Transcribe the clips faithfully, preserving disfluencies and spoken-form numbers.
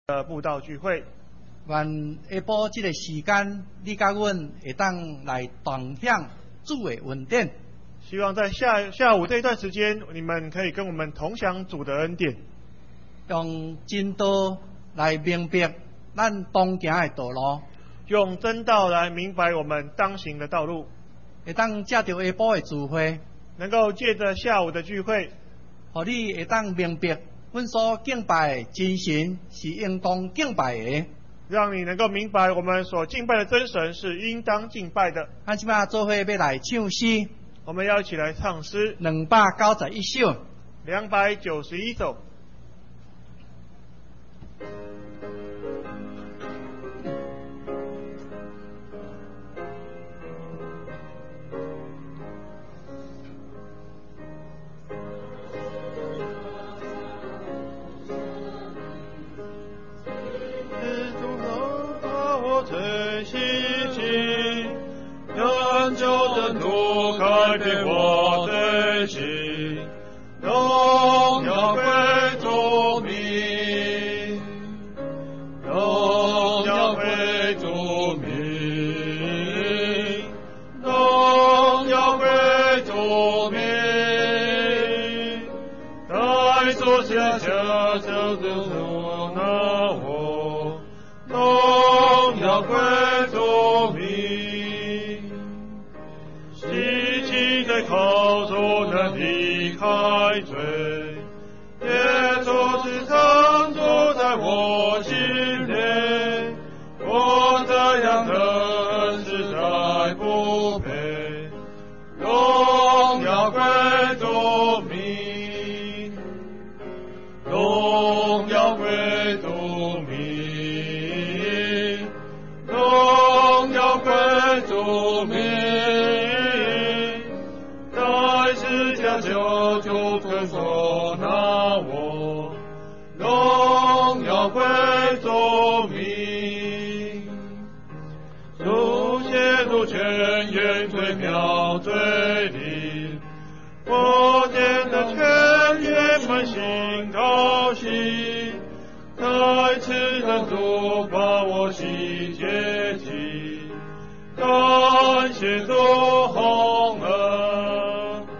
的布道聚会。 愿下晡这个时间，你甲阮会当来同享主的恩典。 希望在下下午这段时间，你们可以跟我们同享主的恩典， 用真道来明白咱当行的道路， 用真道来明白我们当行的道路， 会当借着下晡的聚会， 能够借着下午的聚会， 互你会当明白，阮所敬拜的真神是应当敬拜的。 让你能够明白我们所敬拜的真神是应当敬拜的。 咱即摆做伙要来唱诗， 我们要一起来唱诗两百九十一首， 两百九十一首。改变我的心，荣耀归主名，荣耀归主名，荣耀归主名，在主下下就就拿我，荣耀归主名。靠主能离开罪，耶稣是常住在我心内，我这样的实在不配，荣耀归主名，荣耀归主名，荣耀归主名。救主肯所拿我，荣耀归主名，主协助全员最妙最灵，我见的全员满心高兴，再次能主把我洗洁净，感谢主洪恩。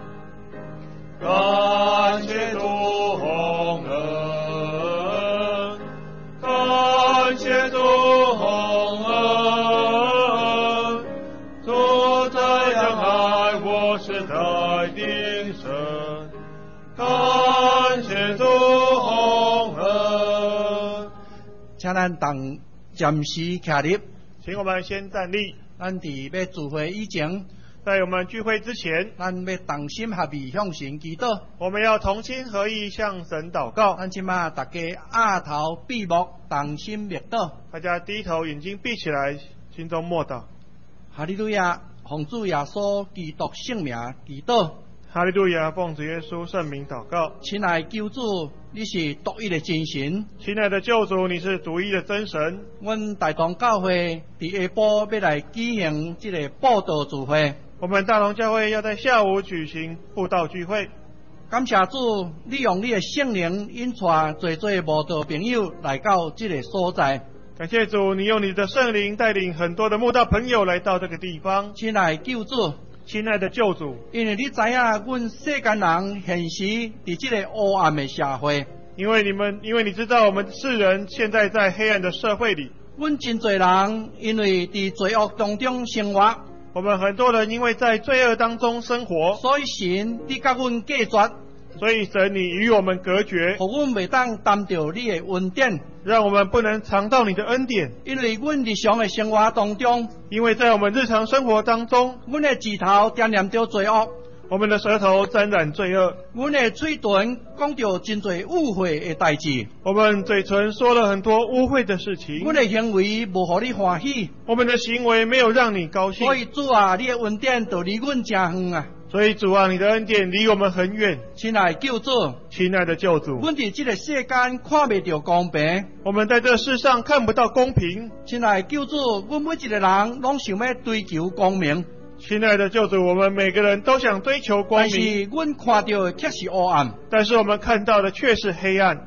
感谢主洪恩，感谢主洪恩，主这样爱我是在定神，感谢主洪恩。 请咱同暂时站立， 请我们先站立。 咱伫要聚会以前。 在我们聚会之前， 咱要同心合意向神祈祷。 我们要同心合意向神祷告。 咱即马大家额头闭目，同心默祷。 大家低头，眼睛闭起来，心中默祷。 哈利路亚，奉主耶稣基督圣名祈祷。 哈利路亚，奉主耶稣圣名祷告。 亲爱的救主，你是独一的真神。 亲爱的救主，你是独一的真神。 阮大同教会伫下晡要来举行这个布道聚会。 我们大同教会要在下午举行布道聚会。 感谢主，你用你的圣灵引带侪侪慕道朋友来到这个所在。 感谢主，你用你的圣灵带领很多的慕道朋友来到这个地方。 亲爱的救主， 亲爱的救主， 因为你知影，阮世间人现时伫这个黑暗的社会。 因为你们，因为你知道我们世人现在在黑暗的社会里。 阮真侪人因为伫罪恶当中生活。 我们很多人因为在罪恶当中生活， 所以神你甲阮隔绝， 所以神你与我们隔绝， 互阮袂当担着你的恩典， 让我们不能尝到你的恩典。 因为阮日常的生活当中， 因为在我们日常生活当中， 阮的指头沾染着罪恶， 我们的舌头沾染罪恶， 阮的嘴唇讲着真侪污秽的代志， 我们嘴唇说了很多污秽的事情， 阮的行为无互你欢喜， 我们的行为没有让你高兴。 所以主啊，你的恩典就离阮真远啊。 所以主啊，你的恩典离我们很远。 亲爱的救主， 亲爱的救主， 阮伫这个世间看袂到公平， 我们在这世上看不到公平。 亲爱的救主，阮每一个人拢想要追求光明。 亲爱的救主，我们每个人都想追求光明， 但是阮看到的却是黑暗。 但是我们看到的却是黑暗。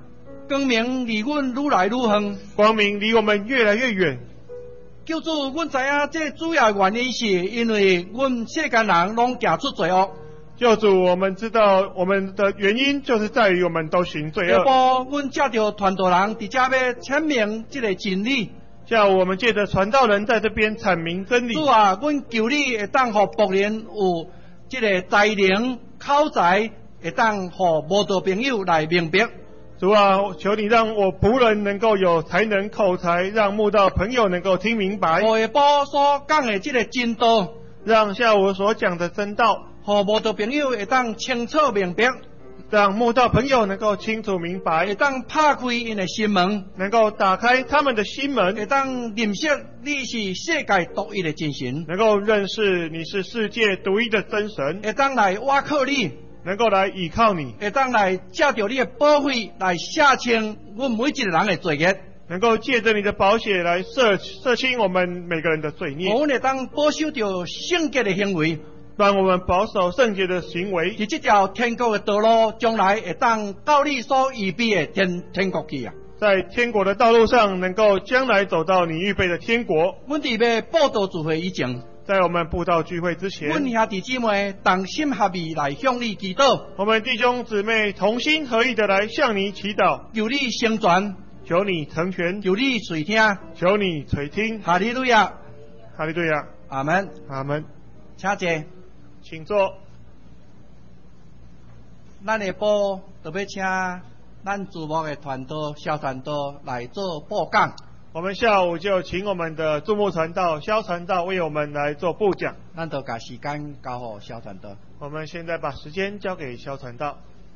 光明离阮愈来愈远。 光明离我们越来越远。 救主，阮知影这主要原因是因为阮世间人拢行出罪恶。 救主，我们知道我们的原因就是在于我们都行罪恶。 下晡，阮借着传道人伫遮要阐明这个真理。 下午我们借着传道人在这边阐明真理。 主啊，阮求你会当互仆人有这个才能、口才，会当互无道朋友来明白。 主啊，求你让我仆人能够有才能、口才，让慕道朋友能够听明白。 互下晡所讲的这个真道， 让下午所讲的真道， 互无道朋友会当清楚明白。 让慕道朋友能够清楚明白， 会当拍开因的心门， 能够打开他们的心门， 会当认识你是世界独一的真神， 能够认识你是世界独一的真神， 会当来倚靠你， 能够来倚靠你， 会当来借着你的保费来赦清阮每一个人的罪孽， 能够借着你的宝血来赦赦清我们每个人的罪孽， 我们会当保守着圣洁的行为。 让我们保守圣洁的行为， 伫这条天国的道路，将来会当到你所预备的天天国去啊！ 在天国的道路上，能够将来走到你预备的天国。 阮伫要报道聚会以前， 在我们布道聚会之前， 阮兄弟姊妹同心合意来向你祈祷。 我们弟兄姊妹同心合意的来向你祈祷， 求你成全， 求你成全， 求你垂听， 求你垂听。 哈利路亚， 哈利路亚， 阿门， 阿门。 请坐。 请坐。 咱下晡特别请咱主牧的传道萧传道来做播讲。 我们下午就请我们的注目传道萧传道为我们来做布讲。 咱就把时间交给萧传道。 我们现在把时间交给萧传道。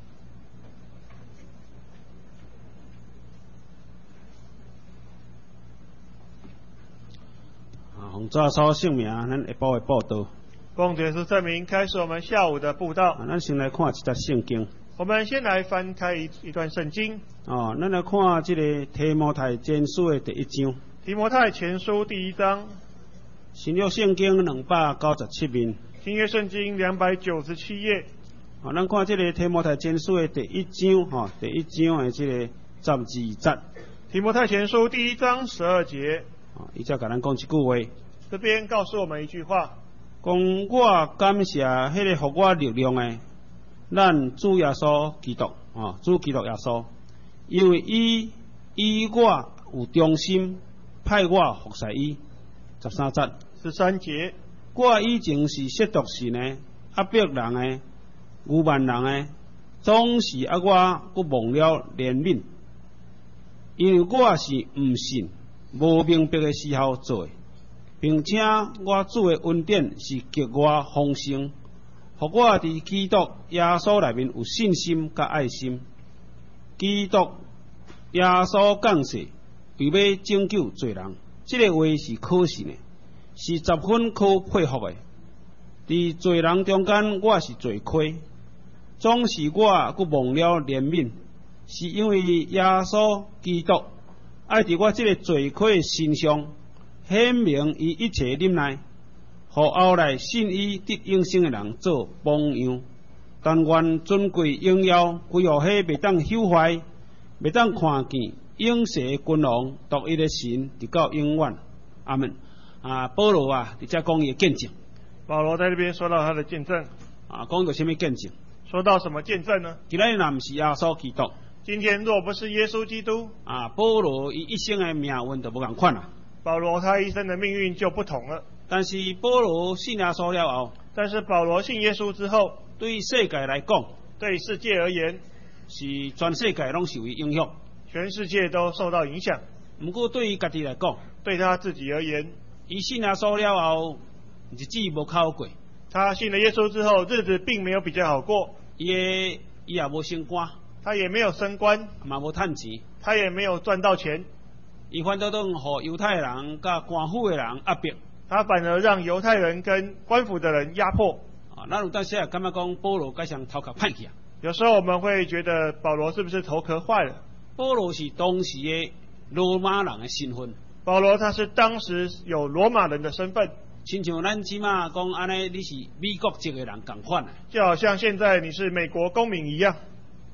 啊，奉主耶稣圣名，咱下晡的报道。 奉主耶稣圣名，开始我们下午的布道。 啊，咱先来看一节圣经。 我们先来翻开一一段圣经。 哦，咱来看这个提摩太前书的第一章。 提摩太前书第一章。 新约圣经两百九十七面。 新约圣经两百九十七页。 啊，咱看这个提摩太前书的第一章，哈、哦，第一章的这个十二节。 提摩太前书第一章十二节。 啊，伊才甲咱讲一句话。 这边告诉我们一句话。 讲我感谢迄个互我力量的，咱主耶稣基督啊，主基督耶稣，因为伊以我有忠心，派我服侍伊。十三节， 十三节， 我以前是亵渎神的、压迫人的、愚慢人的，总是啊我佫忘了怜悯，因为我是毋信、无明白的时候做的。并且我主的恩典是给我丰盛，互我伫基督耶稣内面有信心甲爱心。基督耶稣降世，为要拯救罪人，这个话是可信的，是十分可佩服的。伫罪人中间，我是罪亏，总是我佫忘了怜悯，是因为耶稣基督爱伫我这个罪亏的身上。显明伊一切忍耐，互后来信伊得永生的人做榜样。但愿尊贵荣耀归互迄袂当朽坏、袂当看见永世的君王独一的神，直到永远。阿门。啊，保罗啊，伫遮讲伊的见证。 保罗在这边说到他的见证。 啊，讲到什么见证？ 说到什么见证呢？ 今日若毋是耶稣基督， 今天若不是耶稣基督， 啊，保罗伊一生的命运就无共款啦。 保罗他一生的命运就不同了。 但是保罗信耶稣了后， 但是保罗信耶稣之后， 对世界来讲， 对世界而言， 是全世界拢受伊影响， 全世界都受到影响。 不过对于家己来讲， 对他自己而言， 伊信耶稣了后，日子无好过。 他信了耶稣之后，日子并没有比较好过。 伊个伊也无升官， 他也没有升官， 嘛无趁钱， 他也没有赚到钱。 伊反倒当互犹太人甲官府的人压迫， 他反而让犹太人跟官府的人压迫。 啊，咱有当时也感觉讲保罗该像头壳歹去啊。 有时候我们会觉得保罗是不是头壳坏了？ 保罗是当时的罗马人的身份。 保罗他是当时有罗马人的身份， 亲像咱即马讲安尼，你是美国籍的人共款啊。 就好像现在你是美国公民一样。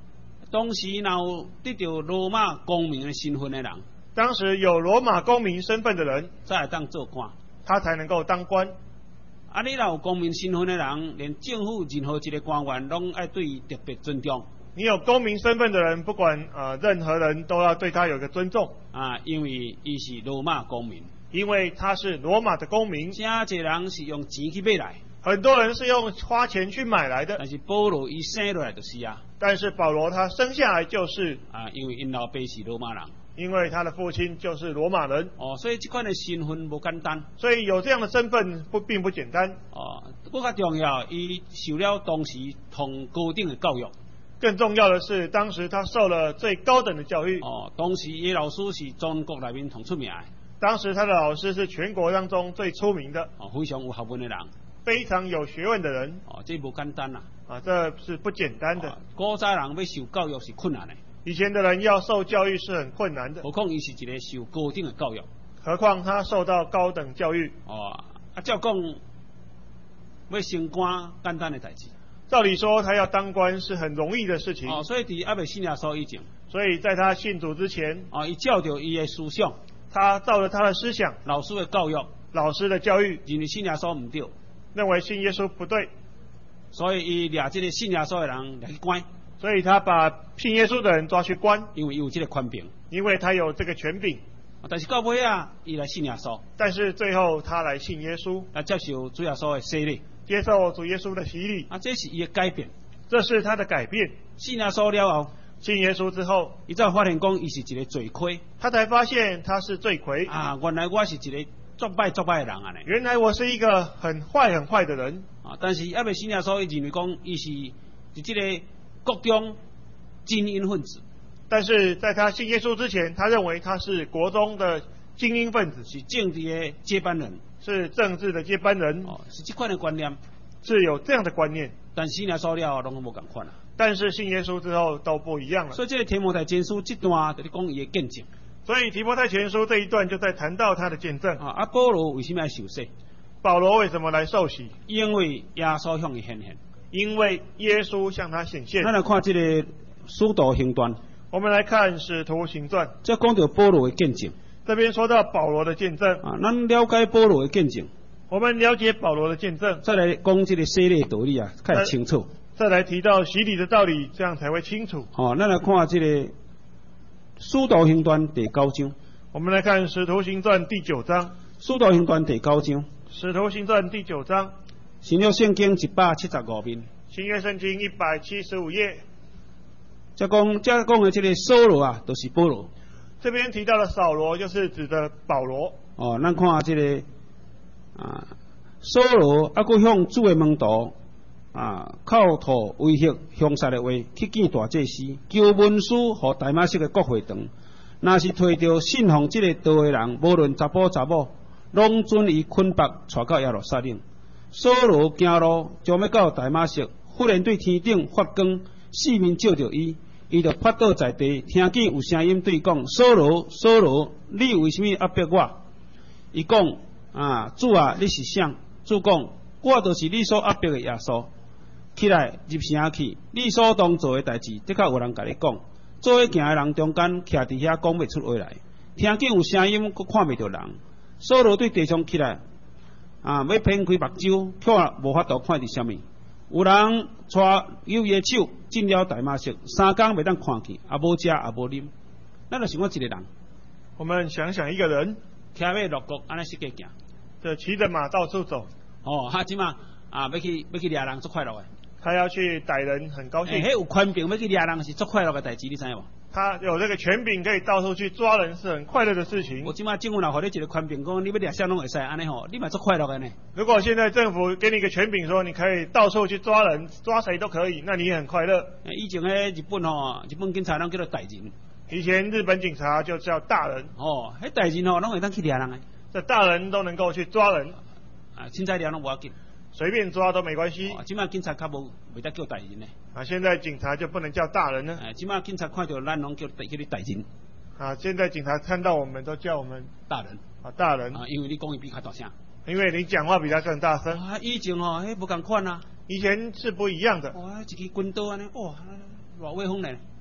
当时有得到罗马公民的身份的人， 当时有罗马公民身份的人， 才会当做官。 他才能够当官。 啊，你若有公民身份的人，连政府任何一个官员拢爱对伊特别尊重。 你有公民身份的人，不管呃任何人都要对他有个尊重啊，因为伊是罗马公民， 因为他是罗马的公民。 真侪人是用钱去买来， 很多人是用花钱去买来的。 但是保罗伊生落来就是啊。 但是保罗他生下来就是啊，因为因老爸是罗马人， 因为他的父亲就是罗马人。 哦，所以这款的身份不简单。 所以有这样的身份不并不简单。 哦，更加重要，伊受了当时同高等的教育。 更重要的是，当时他受了最高等的教育。 哦，当时伊老师是全国内面同出名的。 当时他的老师是全国当中最出名的。 哦，非常有学问的人。 非常有学问的人。 哦，这不简单啦。 啊，这是不简单的。 哦、古早人要受教育是困难的。 以前的人要受教育是很困难的。 何况伊是一个受高等的教育。 何况他受到高等教育。 哦，啊，照讲要升官简单的代志。 照理说，他要当官是很容易的事情。 哦，所以伫还未信耶稣以前， 所以在他信主之前， 哦，伊照着伊的思想， 他照着他的思想， 老师的教育， 老师的教育， 认为信耶稣唔对， 认为信耶稣不对， 所以伊掠这个信耶稣的人掠去关， 所以他把信耶稣的人抓去关， 因为有这个权柄， 因为他有这个权柄。 但是到尾啊，伊来信耶稣， 但是最后他来信耶稣， 来接受主耶稣的洗礼。 接受主耶稣的洗礼， 啊，这是伊的改变， 这是他的改变。 信耶稣了后， 信耶稣之后， 伊才发现讲伊是一个罪魁， 他才发现他是罪魁啊，原来我是一个作歹作歹的人啊呢。 原来我是一个很坏很坏的人啊，但是还未信耶稣，伊认为讲伊是是这个国中精英分子。 但是在他信耶稣之前，他认为他是国中的精英分子， 是政治的接班人。 是政治的接班人， 哦，是这款的观念， 是有这样的观念。 但信耶稣了拢无共款啦。 但是信耶稣之后都不一样了。 所以这个提摩太前书这段就是讲伊的见证。 所以提摩太前书这一段就在谈到他的见证。 啊，啊保罗为什么要受洗？ 保罗为什么来受洗？ 因为耶稣向伊显现。 因为耶稣向他显现。 咱来看这个使徒行传。 我们来看使徒行传。 这讲到保罗的见证。 这边说到保罗的见证啊，咱了解保罗的见证， 我们了解保罗的见证， 再来讲这个洗礼的道理啊，较清楚。 再来提到洗礼的道理，这样才会清楚。 哦，咱来看这个使徒行传第九章。 我们来看使徒行传第九章。 使徒行传第九章。 使徒行传第九章。 新约圣经一百七十五面。 新约圣经一百七十五页。 这讲这讲的这个扫罗啊，都、就是保罗。 这边提到的扫罗就是指的保罗。 哦，咱看这个啊，扫罗啊，佮向主的门徒啊，口吐威胁、凶杀的话，去见大祭司，求文书和大马色的国会堂。若是推着信奉这个道的人，无论查甫查某，拢准伊捆绑带到耶路撒冷。扫罗行路，将要到大马色，忽然对天顶发光，四面照着伊。伊就趴倒在地，听见有声音对讲：扫罗，扫罗，你为什么压迫我？伊讲：啊，主啊，你是谁？主讲：我就是你所压迫的耶稣。起来入城去，你所当做的代志，的确有人甲你讲。做伙行的人中间，徛伫遐讲袂出话来。听见有声音，佮看袂到人。扫罗对地上起来，啊，要偏开目睭，却无法度看到什么。有人带有伊的手进了大马色，三工袂当看见，也无食也无啉。咱就想讲一个人， 我们想想一个人， 骑马落国，安尼是计行， 就骑着马到处走。 哦，哈，即嘛啊，要去要去掠人，足快乐的。 他要去逮人，很高兴。 迄、欸、有权柄要去掠人是足快乐的代志，你知无？ 他有这个权柄，可以到处去抓人，是很快乐的事情。 我即马政府若互你一个权柄，讲你要掠啥拢会使，安尼吼，你嘛足快乐的呢。 如果现在政府给你一个权柄，说你可以到处去抓人，抓谁都可以，那你也很快乐。 以前迄日本吼，日本警察拢叫做大人。 以前日本警察就叫大人。 哦，迄大人吼，拢会当去掠人诶。 这大人都能够去抓人。 啊，凊彩掠拢无要紧。 随便抓都没关系。 哦，即马警察较无袂得叫大人呢。 啊，现在警察就不能叫大人呢。 哎，即马警察看到咱拢叫叫你大人。 啊，现在警察看到我们都叫我们大人。 啊，大人。 啊，因为你讲伊比较大声。 因为你讲话比他更大声。 啊，以前吼，迄无共款啊。 以前是不一样的。 哇，一支军刀安尼，哇，偌威风呢。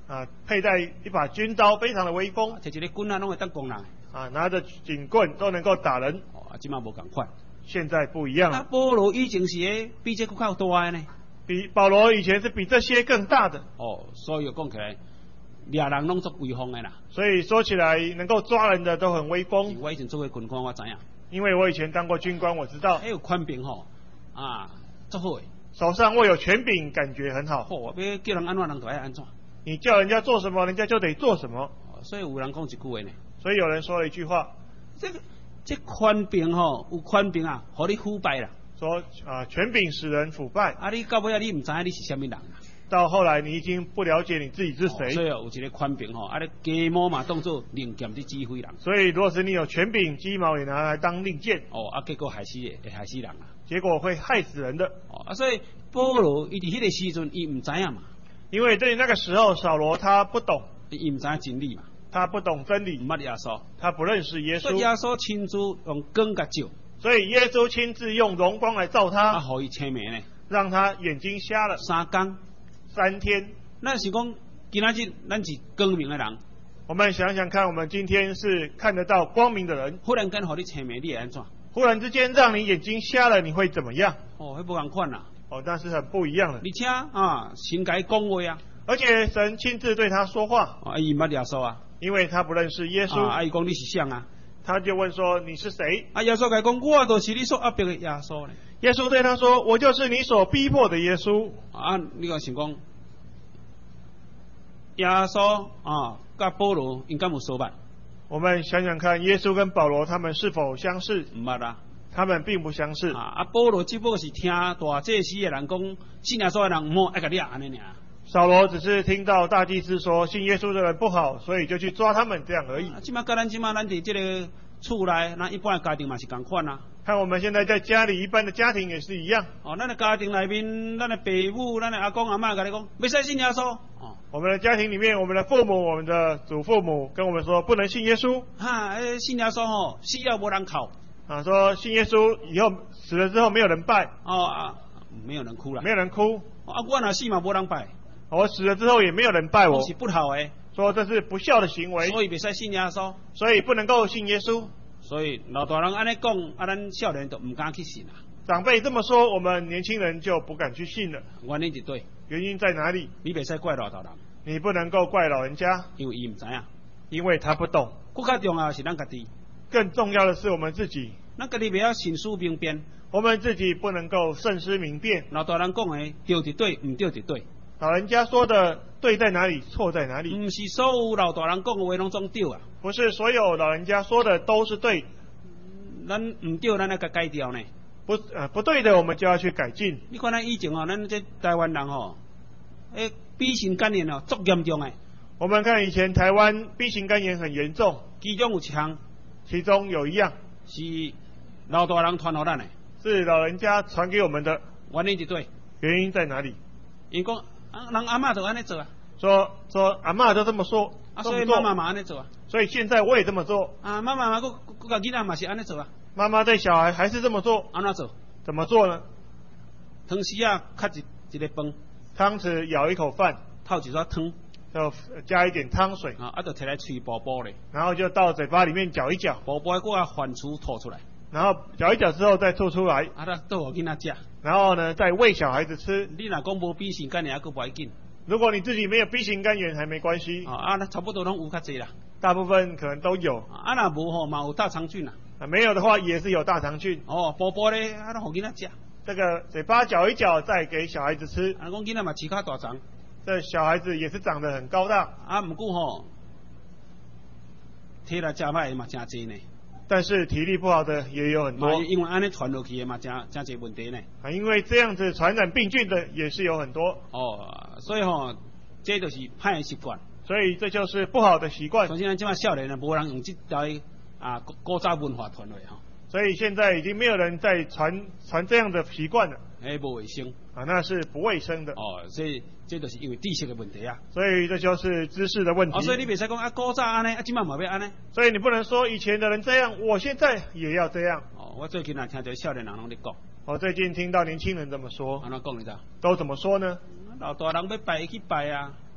啊，佩戴一把军刀，非常的威风。 摕一个棍啊，拢会当攻人。 啊，拿着警棍都能够打人。 哦，啊，即马无共款。 现在不一样了。 啊，保罗以前是诶比这更较大的呢。 比保罗以前是比这些更大的。 哦，所以讲起来，掠人拢足威风的啦。 所以说起来，能够抓人的都很威风。 我以前做过军官，我知影。因为我以前当过军官，我知道。 还有权柄吼，啊，足好诶。 手上握有权柄，感觉很好。 哦，要叫人安怎，人就爱安怎。 你叫人家做什么，人家就得做什么。 所以有人讲一句话呢。 所以有人说了一句话， 这个这权柄吼，有权柄啊，互你腐败啦。 说啊，权柄使人腐败。 啊，你到尾啊，你唔知你是什么人啊？ 到后来你已经不了解你自己是谁。 哦、所以有一个权柄吼，啊，你鸡毛嘛当做令箭去指挥人。 所以如果是你有权柄，鸡毛也拿来当令箭。 哦，啊，结果害死会害死人啊。 结果会害死人的。 哦，啊，所以保罗伊伫迄个时阵，伊唔知影嘛。 因为对那个时候，扫罗他不懂， 伊唔知影真理嘛。 他不懂真理， 唔捌耶稣， 他不认识耶稣。 所以耶稣亲自用光甲照， 所以耶稣亲自用荣光来照他， 啊，互伊青面呢， 让他眼睛瞎了三天， 三天。 咱是讲今仔日咱是光明的人， 我们想想看，我们今天是看得到光明的人， 忽然间互你青面，你会安怎？ 忽然之间让你眼睛瞎了，你会怎么样？ 哦，迄不共款啦。 哦，那是很不一样的。 而且啊，神甲伊讲话啊， 而且神亲自对他说话。 啊，伊毋捌耶稣啊。 因为他不认识耶稣， 啊，伊讲你是谁啊？ 他就问说你是谁？ 啊，耶稣甲讲，我就是你所压迫的耶稣呢。 耶稣对他说，我就是你所逼迫的耶稣。 啊，你讲想讲，耶稣啊，甲保罗应该有相捌。 我们想想看，耶稣跟保罗他们是否相似？ 毋捌啊， 他们并不相似。 啊，啊，保罗只不过是听大祭司的人讲，信耶稣的人唔好爱甲掠安尼尔。 扫罗只是听到大祭司说信耶稣的人不好，所以就去抓他们这样而已。 即马甲咱即马咱伫这个厝内，咱一般的家庭嘛是共款啊。 看我们现在在家里，一般的家庭也是一样。 哦，咱的家庭内面，咱的爸母、咱的阿公阿嬷甲你讲，袂使信耶稣。哦， 我们的家庭里面，我们的父母、我们的祖父母跟我们说，不能信耶稣。 哈，诶，信耶稣吼，死了无人哭。 啊，说信耶稣以后死了之后没有人拜。 哦啊，没有人哭了。 没有人哭。 啊，我若死嘛无人拜。 我死了之后也没有人拜我， 是不好诶， 说这是不孝的行为， 所以袂使信耶稣， 所以不能够信耶稣。 所以老大人安尼讲，啊，咱少年都唔敢去信啊。 长辈这么说，我们年轻人就不敢去信了。 原因一对， 原因在哪里？ 你袂使怪老大人， 你不能够怪老人家， 因为伊唔知影， 因为他不懂。 更加重要是咱家己， 更重要的是我们自己， 咱家己袂晓信思明辨， 我们自己不能够慎思明辨。 老大人讲诶，对伫对，唔对伫对。 老人家说的对在哪里，错在哪里？ 不是所有老大人讲的话拢总对啊。 不是所有老人家说的都是对， 咱唔对，咱要甲改掉呢。 不呃不对的，我们就要去改进。 你看咱以前哦，咱这台湾人哦，诶，丙型肝炎哦，足严重诶。 我们看以前台湾 B 型肝炎很严重， 其中有一项， 其中有一样是老大人传互咱诶， 是老人家传给我们的。 原因一对， 原因在哪里？ 因讲。啊，人阿嬷就安尼做啊， 说说阿嬷都这么说， 啊，所以妈妈嘛安尼做啊， 所以现在我也这么做。 啊，妈妈嘛，佮佮甲囡仔嘛是安尼做啊。 妈妈对小孩还是这么做， 安怎做？ 怎么做呢？ 汤匙啊，卡一一个饭， 汤匙舀一口饭， 透一撮汤， 就加一点汤水， 啊，啊，就摕来吹薄薄咧， 然后就到嘴巴里面搅一搅， 薄薄个反刍吐出来， 然后搅一搅之后再吐出来， 啊，咱倒互囡仔食。 然后呢，再喂小孩子吃。 你若讲无B型肝炎，还佫不要紧。 如果你自己没有 B 型肝炎，还没关系。 啊，啊，差不多拢有较济啦。 大部分可能都有。 啊，若无吼，嘛有大肠菌啦。 啊，没有的话也是有大肠菌。 哦，薄薄咧，啊，互囡仔食。 这个嘴巴搅一搅，再给小孩子吃。 啊，讲囡仔嘛饲较大肠。 这小孩子也是长得很高大。 啊，不过吼，体力食歹嘛真济呢。 但是体力不好的也有很多， 因为安尼传落去的嘛，真真侪问题呢。 啊，因为这样子传染病菌的也是有很多。 哦，所以吼，这就是歹的习惯。 所以这就是不好的习惯。 首先，咱即马少年啊，无人用这台啊古早文化传落吼。 所以现在已经没有人在传传这样的习惯了。 哎，不卫生啊，那是不卫生的。 哦，所以这就是因为知识的问题啊。 所以这就是知识的问题。 哦，所以你别使讲啊，古早安尼，啊，今嘛嘛要安尼。 所以你不能说以前的人这样，我现在也要这样。 哦，我最近啊听到少年人拢在讲。 我最近听到年轻人这么说。 安怎讲你知？ 都怎么说呢？ 老大人要拜去拜啊。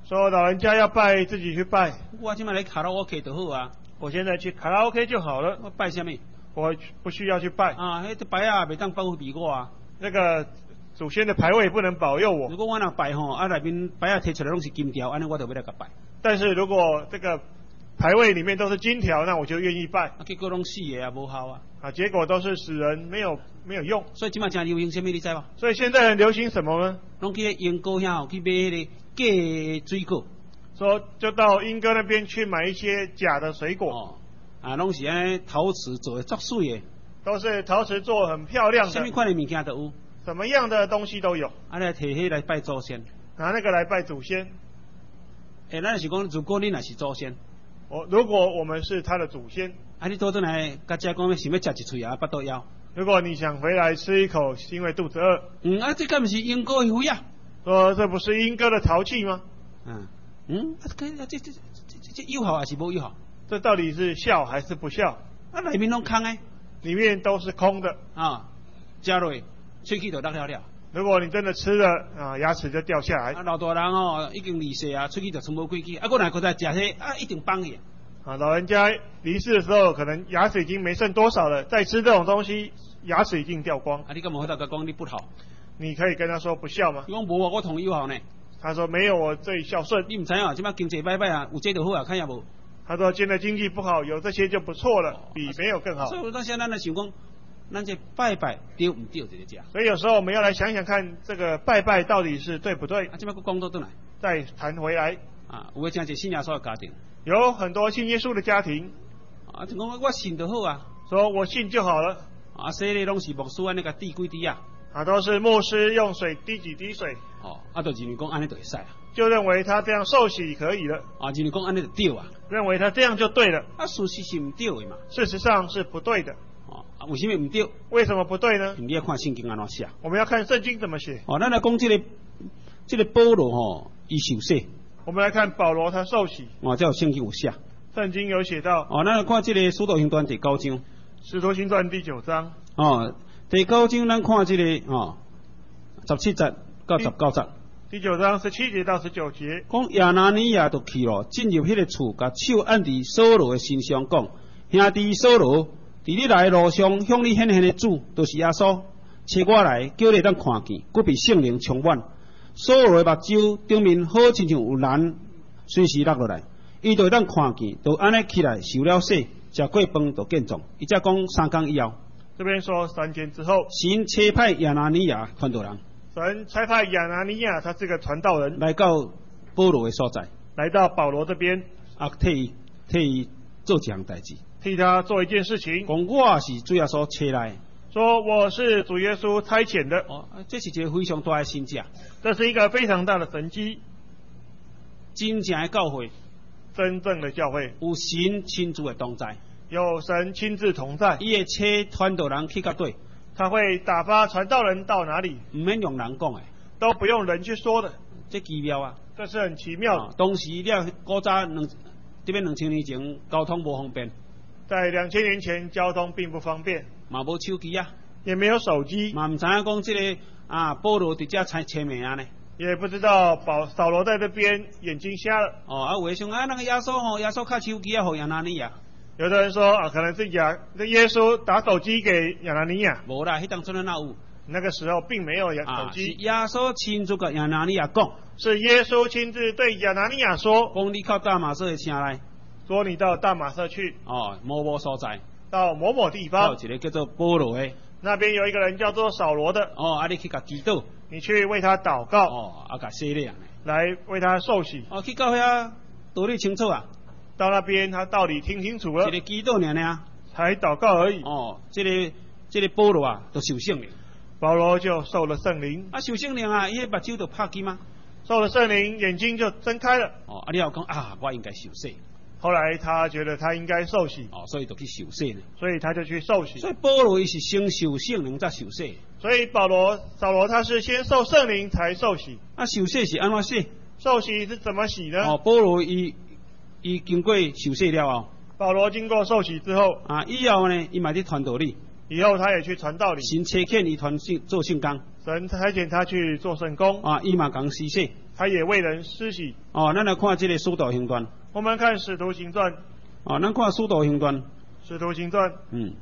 说老人家要拜自己去拜， 我即摆来卡拉 OK 就好啊， 我现在去卡拉 OK 就好了， 我拜什么？ 我不需要去拜。 啊，迄牌啊袂当保护庇我啊。 那个祖先的牌位不能保佑我。 如果我若拜吼，啊内面牌啊摕出来拢是金条，安尼我就要来甲拜。 但是如果这个牌位里面都是金条，那我就愿意拜。 啊，结果拢死的啊，无效啊。 啊，结果都是死人，没有没有用。 所以即摆真流行什么，你知无？ 所以现在很流行什么呢？ 拢去英国遐吼去买迄个假的水果。 说就到英哥那边去买一些假的水果。 哦，啊，拢是安尼陶瓷做的，足水的。 都是陶瓷做很漂亮的。 什么款的物件都有。 什么样的东西都有。 啊，来摕迄来拜祖先。 拿那个来拜祖先。 诶、欸，咱是讲，如果你若是祖先。 我如果我们是他的祖先， 啊，你倒转来，甲遮讲想要食一喙啊，巴肚枵。 如果你想回来吃一口，是因为肚子饿。 嗯，啊，这敢不是英国的灰啊？ 说这不是英哥的陶器吗？ 嗯嗯，啊，这这这这这这有效还是无有效？ 这到底是孝还是不孝？ 啊，内面拢空诶， 里面都是空的啊，食落喙齿就落了了。 如果你真的吃了啊，牙齿就掉下来。 啊，老大人哦，已经离世啊，喙齿就喘无过去，啊，我若搁再食迄啊，一定崩去。 啊，老人家离世的时候，可能牙齿已经没剩多少了，再吃这种东西，牙齿已经掉光。 啊，你干嘛会大家讲你不好？ 你可以跟他说不孝吗？ 伊讲无啊，我同意有效呢。 他说没有，我最孝顺。 你唔知啊，即摆经济歹歹啊，有这就好啊，看下无。 他说现在经济不好，有这些就不错了，比没有更好。 所以那现在咱想讲，咱这拜拜对唔对这个家？ 所以有时候我们要来想想看，这个拜拜到底是对不对？ 啊，即摆个讲到倒来， 再谈回来。 啊，有个真侪信耶稣的家庭。 有很多信耶稣的家庭， 啊，就讲我信就好啊， 说我信就好了。 啊，洗的拢是牧师安尼个滴几滴啊， 啊，都是牧师用水滴几滴水。 哦，啊，就认为讲安尼就会使啊， 就认为他这样受洗可以了。 啊，认为讲安尼就对啊， 认为他这样就对了。 啊，事实是唔对的嘛。 事实上是不对的。 哦，啊，为什么唔对？ 为什么不对呢？ 你要看圣经安怎写。 我们要看圣经怎么写。 哦，咱来讲这个这个保罗吼，伊受洗。 我们来看保罗他受洗。 哦，这有圣经有写。 圣经有写到。 哦，咱来看这个使徒行传第九章。 使徒行传第九章。 哦，第九章咱看这个哦，十七节到十九节。 第九章十七节到十九节。 讲亚拿尼亚就去了，进入迄个厝，甲手按伫扫罗的身上，讲：兄弟扫罗，伫你来路上向你显现的主，就是耶稣，找我来，叫你当看见，佫被圣灵充满。扫罗的目睭顶面好亲像有蓝，随时落落来，伊就会当看见，就安尼起来受了洗，食过饭就见状。伊才讲三工以后， 这边说三天之后， 神差派亚拿尼亚传道人。 神差派亚拿尼亚，他是个传道人， 来到保罗的所在， 来到保罗这边， 啊，替伊替伊做一项代志， 替他做一件事情。 讲我是主耶稣差来， 说我是主耶稣差遣的。 哦，这是一个非常大的神迹， 这是一个非常大的神迹， 真正的教会， 真正的教会有神亲自的同在， 有神亲自同在。 伊会差传道人去到对。 他会打发传道人到哪里？ 唔免用人讲诶， 都不用人去说的。 这奇妙啊！ 这是很奇妙的。 啊、当时了古早两这边两千年前交通不方便， 在两千年前交通并不方便， 嘛无手机啊， 也没有手机， 嘛唔知影讲这个啊保罗伫遮采签名啊呢， 也不知道保扫罗在这边眼睛瞎了。 哦，啊有诶想啊那个耶稣吼，耶稣卡手机啊，互亚拿尼亚。 有的人说啊，可能是亚这耶稣打手机给亚拿尼亚。 无啦，迄当阵哪有？ 那个时候并没有手机。 啊、是耶稣亲自甲亚拿尼亚讲， 是耶稣亲自对亚拿尼亚说， 讲你靠大马色的城来， 说你到大马色去， 哦，某某所在， 到某某地方， 有一个叫做保罗的， 那边有一个人叫做扫罗的， 哦，啊你去甲祈祷， 你去为他祷告， 哦，啊甲洗礼啊， 来为他受洗， 哦，去到遐道理清楚啊。 到那边他道理听清楚了， 一个祈祷尔尔， 才祷告而已。 哦，这个这个保罗啊，就受圣灵， 保罗就受了圣灵。 啊，受圣灵啊，伊目睭就拍起吗？ 受了圣灵，眼睛就睁开了。 哦，啊，你要讲啊，我应该受洗。 后来他觉得他应该受洗， 哦，所以就去受洗呢。 所以他就去受洗。 所以保罗伊是先受圣灵再受洗。 所以保罗扫罗他是先受圣灵才受洗。 啊，受洗是安怎洗？ 受洗是怎么洗呢？ 哦，保罗伊。伊经过受洗了后， 保罗经过受洗之后， 啊，以后呢，伊嘛伫传道理， 以后他也去传道理。 神差遣伊传做圣工， 神差遣他去做圣工， 啊，伊嘛讲施洗， 他也为人施洗。 哦，咱来看这个使徒行传。 我们看使徒行传。 哦，咱看使徒行传。 使徒行传。 嗯。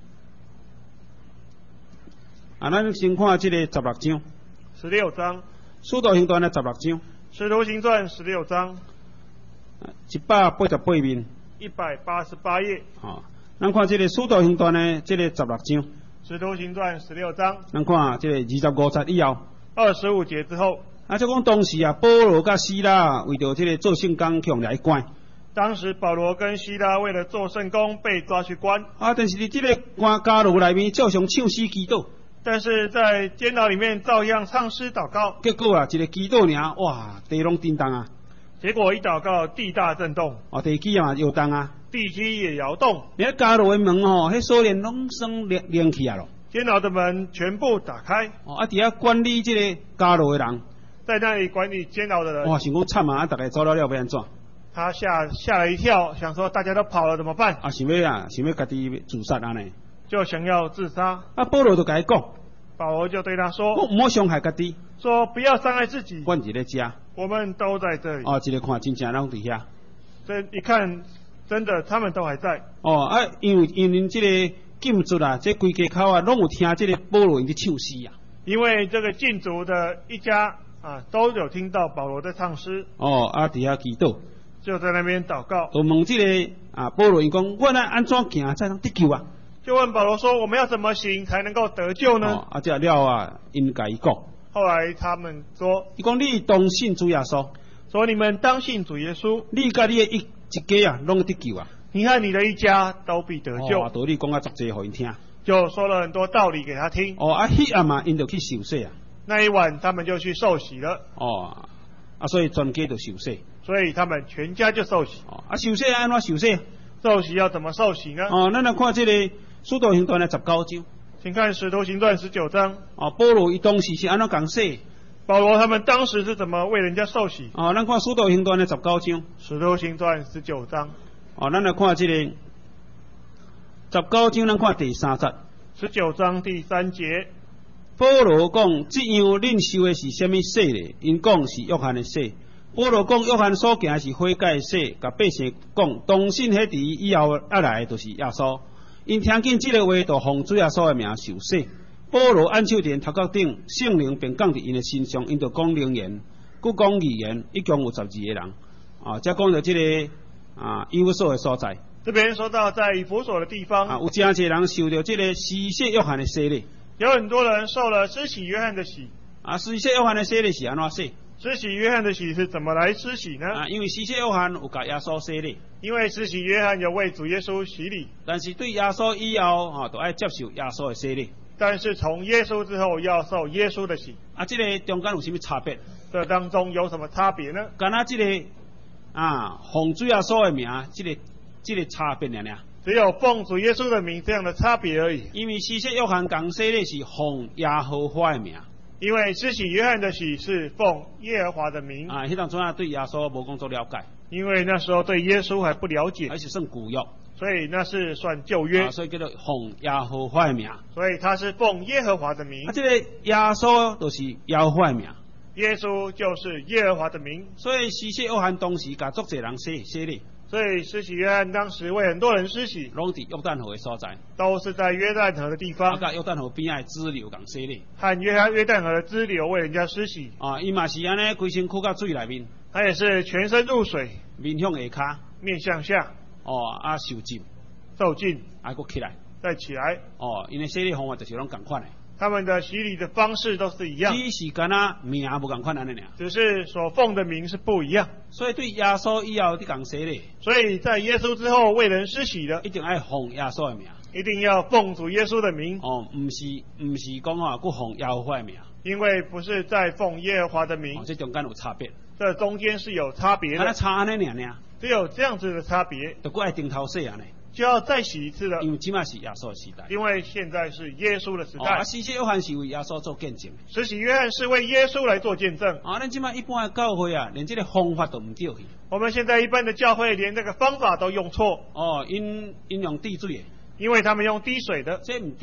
啊，咱先看这个十六章。 十六章。 使徒行传的十六章。 使徒行传十六章。 一百八十八面。 一百八十八页。 哦，咱看这个使徒行传的这个十六章。 使徒行传十六章。 咱看这个二十五节以后。 二十五节之后。 啊，就讲当时啊，保罗甲希拉为着这个做圣工强来关。 当时保罗跟希拉为了做圣工被抓去关。 啊，但是伫这个关监牢内面照常唱诗祈祷。 但是在监牢里面照样唱诗祷告。 结果啊，一个祈祷尔，哇，地拢震动啊。 结果一祷告，地大震动。 哦，地基啊摇动啊。 地基也摇动。 你看监牢的门吼，迄锁链拢算亮亮起啊咯。 监牢的门全部打开。 哦，啊，伫遐管理这个监牢的人。 在那里管理监牢的人， 哇，想讲惨啊！大家走了了要安怎？ 他吓吓了一跳，想说大家都跑了怎么办？ 啊，想要啊，想要家己自杀安尼， 就想要自杀。 啊，保罗就甲伊讲， 保罗就对他说：“ 我唔好伤害家己， 说不要伤害自己。 阮伫咧遮， 我们都在这里。” 哦，一个看真正拢伫遐。 这一看，真的他们都还在。 哦，啊，因为因为这个禁足啊，这规家口啊，拢有听这个保罗因伫唱诗啊。 因为这个禁足的一家。啊，都有听到保罗在唱诗。 哦，啊，伫遐祈祷， 就在那边祷告。 就问这个啊，保罗伊讲，我安安怎行才能得救啊？ 就问保罗说，我们要怎么行才能够得救呢？ 哦，啊，这了啊，因甲伊讲。 后来他们说， 伊讲你当信主耶稣， 说你们当信主耶稣， 你甲你的一一家啊，拢得救啊。 你和你的一家都必得救。 哦，道理讲啊，足济互因听。 就说了很多道理给他听。 哦，啊，迄暗嘛，因就去受洗啊。 那一晚，他们就去受洗了。 哦，啊，所以全家就受洗。 所以他们全家就受洗。 哦，啊，受洗安怎受洗？ 受洗要怎么受洗呢？ 哦，咱来看这个《使徒行传》的十九章。 请看《使徒行传》十九章。 哦，保罗伊当时是安怎讲洗？ 保罗他们当时是怎么为人家受洗？ 哦，咱看《使徒行传》的十九章。《 使徒行传》十九章。 哦，咱来看这个十九章，咱看第三节。 十九章第三节。 保罗讲，这样恁受的是什么洗呢？因讲是约翰的洗。保罗讲，约翰所行是悔改洗，甲百姓讲，当信迄伫以后要来就是耶稣。因听见这个话，就奉主耶稣的名受洗。保罗按手伫头壳顶，圣灵便降伫因的身上，因就讲灵言，佮讲语言，一共有十二个人。啊，再讲到这个啊以弗所的所在。 这边说到在以弗所的地方， 啊，有真侪人受到这个施洗约翰的洗礼。 有很多人受了施洗约翰的洗。 啊，施洗约翰的洗礼是安怎洗？ 施洗约翰的洗是怎么来施洗呢？ 啊，因为施洗约翰有甲耶稣洗礼。 因为施洗约翰有为主耶稣洗礼。 但是对耶稣以后，吼、啊，都爱接受耶稣的洗礼。 但是从耶稣之后要受耶稣的洗。 啊，这个中间有什么差别？ 这当中有什么差别呢？ 干那这个啊，奉主耶稣的名，这个这个差别尔尔。 只有奉主耶稣的名这样的差别而已。 因为施洗约翰讲洗礼是奉耶和华的名。 因为施洗约翰的洗是奉耶和华的名。 啊，迄当初啊对耶稣无工作了解。 因为那时候对耶稣还不了解， 还是算古约， 所以那是算旧约， 啊、所以叫做奉耶和华的名。 所以他是奉耶和华的名。 啊，这个耶稣就是耶和华的名。 耶稣就是耶和华的名。 所以施洗约翰当时甲足侪人洗洗礼。 所以施洗约翰当时为很多人施洗， 拢伫约旦河的所在， 都是在约旦河的地方， 啊，甲约旦河边仔支流共洗礼， 和约约旦河的支流为人家施洗。 啊，伊嘛是安尼，规身躯到水内面， 他也是全身入水， 面向下骹， 面向下， 哦，啊受浸， 受浸， 啊佫起来， 再起来， 哦，因为洗礼方法就是拢共款的。 他们的洗礼的方式都是一样， 只是干那名无共款安尼尔， 只是所奉的名是不一样。 所以对耶稣以后你共洗礼， 所以在耶稣之后为人施洗的， 一定爱奉耶稣的名， 一定要奉主耶稣的名。 哦，唔是唔是讲啊，佫奉耶和华的名， 因为不是在奉耶和华的名， 哦，这中间有差别， 这中间是有差别的， 差安尼尔尔， 只有这样子的差别， 就佫爱顶头洗安尼。 就要再洗一次了， 因为即马是耶稣的时代， 因为现在是耶稣的时代。 哦、啊，施洗约翰是为耶稣做见证， 施洗约翰是为耶稣来做见证。 啊，咱即马一般的教会啊，连这个方法都唔对去。 我们现在一般的教会连这个方法都用错。 哦，因因用滴水的， 因为他们用滴水的， 这唔对。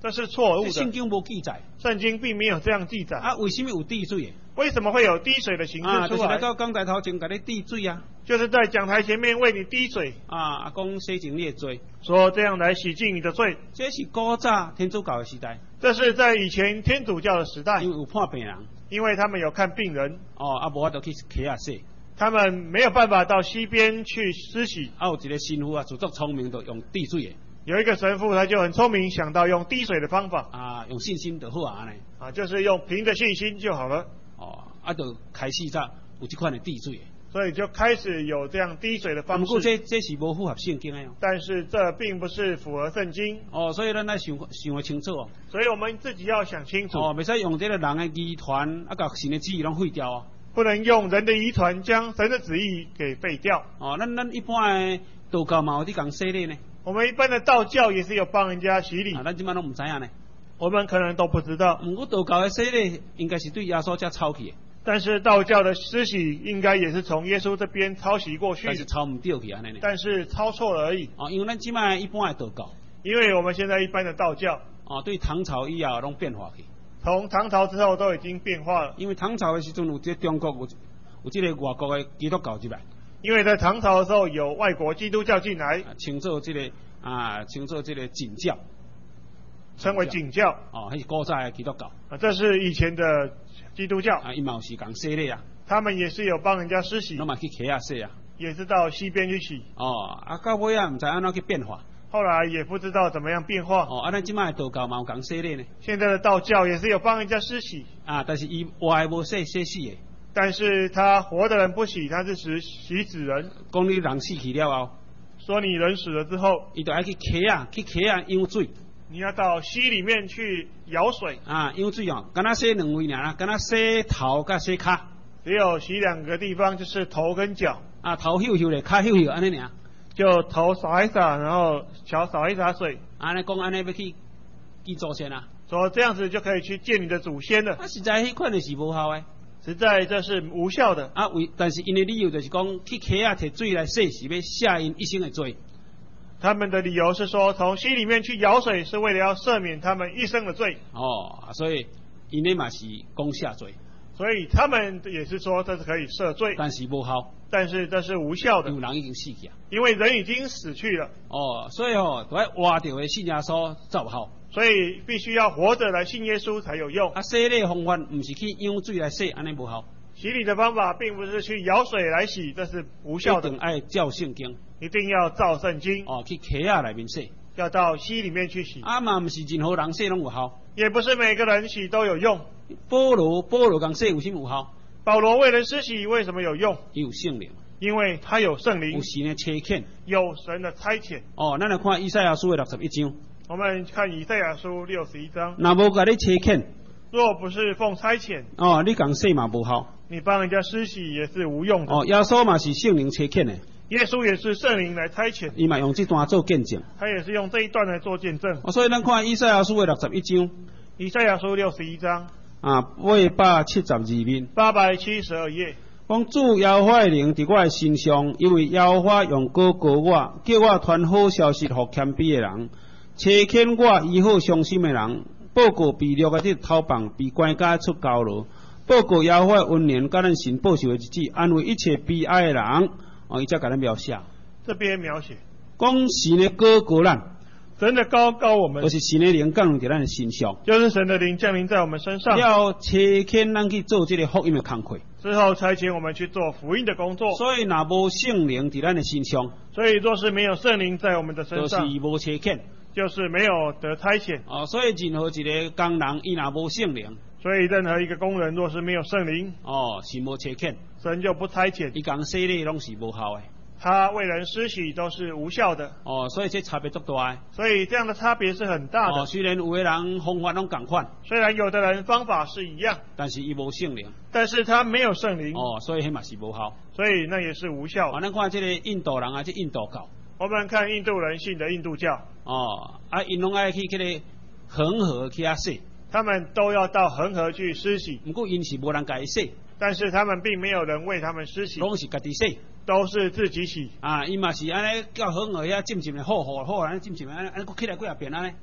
这是错误的。 圣经无记载， 圣经并没有这样记载。 啊，为什么有滴水的？ 为什么会有滴水的形式啊， 出来？ 就是来到讲台头前给你滴水啊。 就是在讲台前面为你滴水。 啊，讲洗净你的罪， 说这样来洗净你的罪。 这是古早天主教的时代。 这是在以前天主教的时代。 因为有看病人。 因为他们有看病人。 哦，啊，无法度去溪仔洗。 他们没有办法到溪边去施洗。 啊，有一个神父啊，自作聪明，就用滴水的。 有一个神父，他就很聪明，想到用滴水的方法。 啊，用信心就好啊呢。 啊，就是用凭着信心就好了。 哦，啊，就开始才有这款的滴水的。 所以就开始有这样滴水的方式。 不过这这是无符合圣经的哦。 但是这并不是符合圣经。 哦，所以咱来想想得清楚哦。 所以我们自己要想清楚。 哦，袂使用这个人的遗传啊，甲神的旨意拢废掉啊。 不能用人的遗传将神的旨意给废掉。 哦，咱咱一般的道教嘛有伫讲洗礼呢。 我们一般的道教也是有帮人家洗礼。 啊，咱即摆拢唔知影呢。 我们可能都不知道。 不过道教的洗礼应该是对耶稣才抄去的。 但是道教的施洗应该也是从耶稣这边抄袭过去。 但是抄唔对去安尼呢。 但是抄错了而已。 哦，因为咱即摆一般的道教。 因为我们现在一般的道教。 哦，对唐朝以后拢变化去。 从唐朝之后都已经变化了。 因为唐朝的时阵有这中国有。有这个外国的基督教进来， 因为在唐朝的时候有外国基督教进来， 称作这个啊，称作这个景教， 称为景教。 哦，还是古早的基督教。 啊，这是以前的基督教。 啊，伊嘛有时讲洗礼啊。 他们也是有帮人家施洗。 那么去溪啊洗啊。 也是到溪边去洗。 哦，啊，到尾啊，唔知安怎去变化。 后来也不知道怎么样变化。 哦，啊，咱即摆道教嘛有讲洗礼呢。 现在的道教也是有帮人家施洗。 啊，但是伊活的无洗洗死的。 但是他活的人不洗，他是洗洗死人。 讲你人死去了后， 说你人死了之后， 伊就爱去溪啊，去溪啊舀水。 你要到溪里面去舀水。 啊，舀水哦，敢若洗两位尔啦，敢若洗头甲洗骹。 只有洗两个地方，就是头跟脚。 啊，头咻咻咧，骹咻咻安尼尔。 就头洒一洒，然后脚洒一洒水。 安尼讲安尼要去见祖先啊？ 说这样子就可以去见你的祖先了。 啊，实在迄款的是无效的。 实在这是无效的。 啊，为但是因的理由就是讲，去溪啊摕水来洗，是要赦因一生的罪。 他们的理由是说，从溪里面去舀水，是为了要赦免他们一生的罪。 哦，所以因的嘛是讲赦罪。 所以他们也是说这是可以赦罪， 但是无效。 但是这是无效的， 有人已经死去啊。 因为人已经死去了。 哦，所以哦，都要活着的信耶稣才有效。 所以必须要活着来信耶稣才有用。 啊，洗礼的方法不是去舀水来洗，安尼无效。 洗礼的方法并不是去舀水来洗，这是无效的。 一定爱照圣经， 一定要照圣经。 哦，去溪啊内面洗， 要到溪里面去洗。 啊嘛，不是任何人洗拢有效， 也不是每个人洗都有用。 保罗保罗讲洗有什么有效？ 保罗为人施洗为什么有用？ 有圣灵， 因为他有圣灵， 有神的差遣， 有神的差遣。 哦，咱来看以赛亚书的六十一章。 我们看以赛亚书六十一章。 若无甲你差遣， 若不是奉差遣， 哦，你讲洗嘛无效。 你帮人家施洗也是无用的。 哦，耶稣嘛是圣灵差遣的。 耶稣也是圣灵来差遣。 伊嘛用这段做见证。 他也是用这一段来做见证。 哦，所以咱看以赛亚书的六十一章。 以赛亚书六十一章。 啊，八百七十二面。 八百七十二页。 讲主耶和华的灵伫我的身上，因为耶和华用膏膏我，叫我传好消息给谦卑的人，差遣我医好伤心的人，报告被掠的头棒，被关家出监牢，报告耶和华的恩年，甲咱神报仇的日子，安慰一切悲哀的人。哦，伊才甲咱描写。 这边描写， 讲神的膏膏咱。 神的高高我们， 就是神的灵降临在咱的身上， 就是神的灵降临在我们身上， 要差遣咱去做这个福音的工作， 之后差遣我们去做福音的工作。 所以若无圣灵在咱的身上， 所以若是没有圣灵在我们的身上， 就是无差遣， 就是没有得差遣。 哦，所以任何一个工人，伊若无圣灵， 所以任何一个工人若是没有圣灵， 哦，是无差遣， 神就不差遣， 伊讲洗礼拢是无效的。 他为人施洗都是无效的。 哦，所以这差别足大。 所以这样的差别是很大的。 哦，虽然有的人方法拢共款， 虽然有的人方法是一样， 但是伊无圣灵， 但是他没有圣灵。 哦，所以迄嘛是无效。 所以那也是无效。 啊，咱看这个印度人啊，这印度教。 我们看印度人信的印度教。 哦，啊，因拢爱去迄个恒河去遐洗。 他们都要到恒河去施洗。 不过因是无人家伊洗。 但是他们并没有人为他们施洗。 拢是家己洗。 都是自己洗啊！伊嘛是安尼，到恒河遐浸浸的好好好，安尼浸浸安尼，安尼过起来过下边安尼。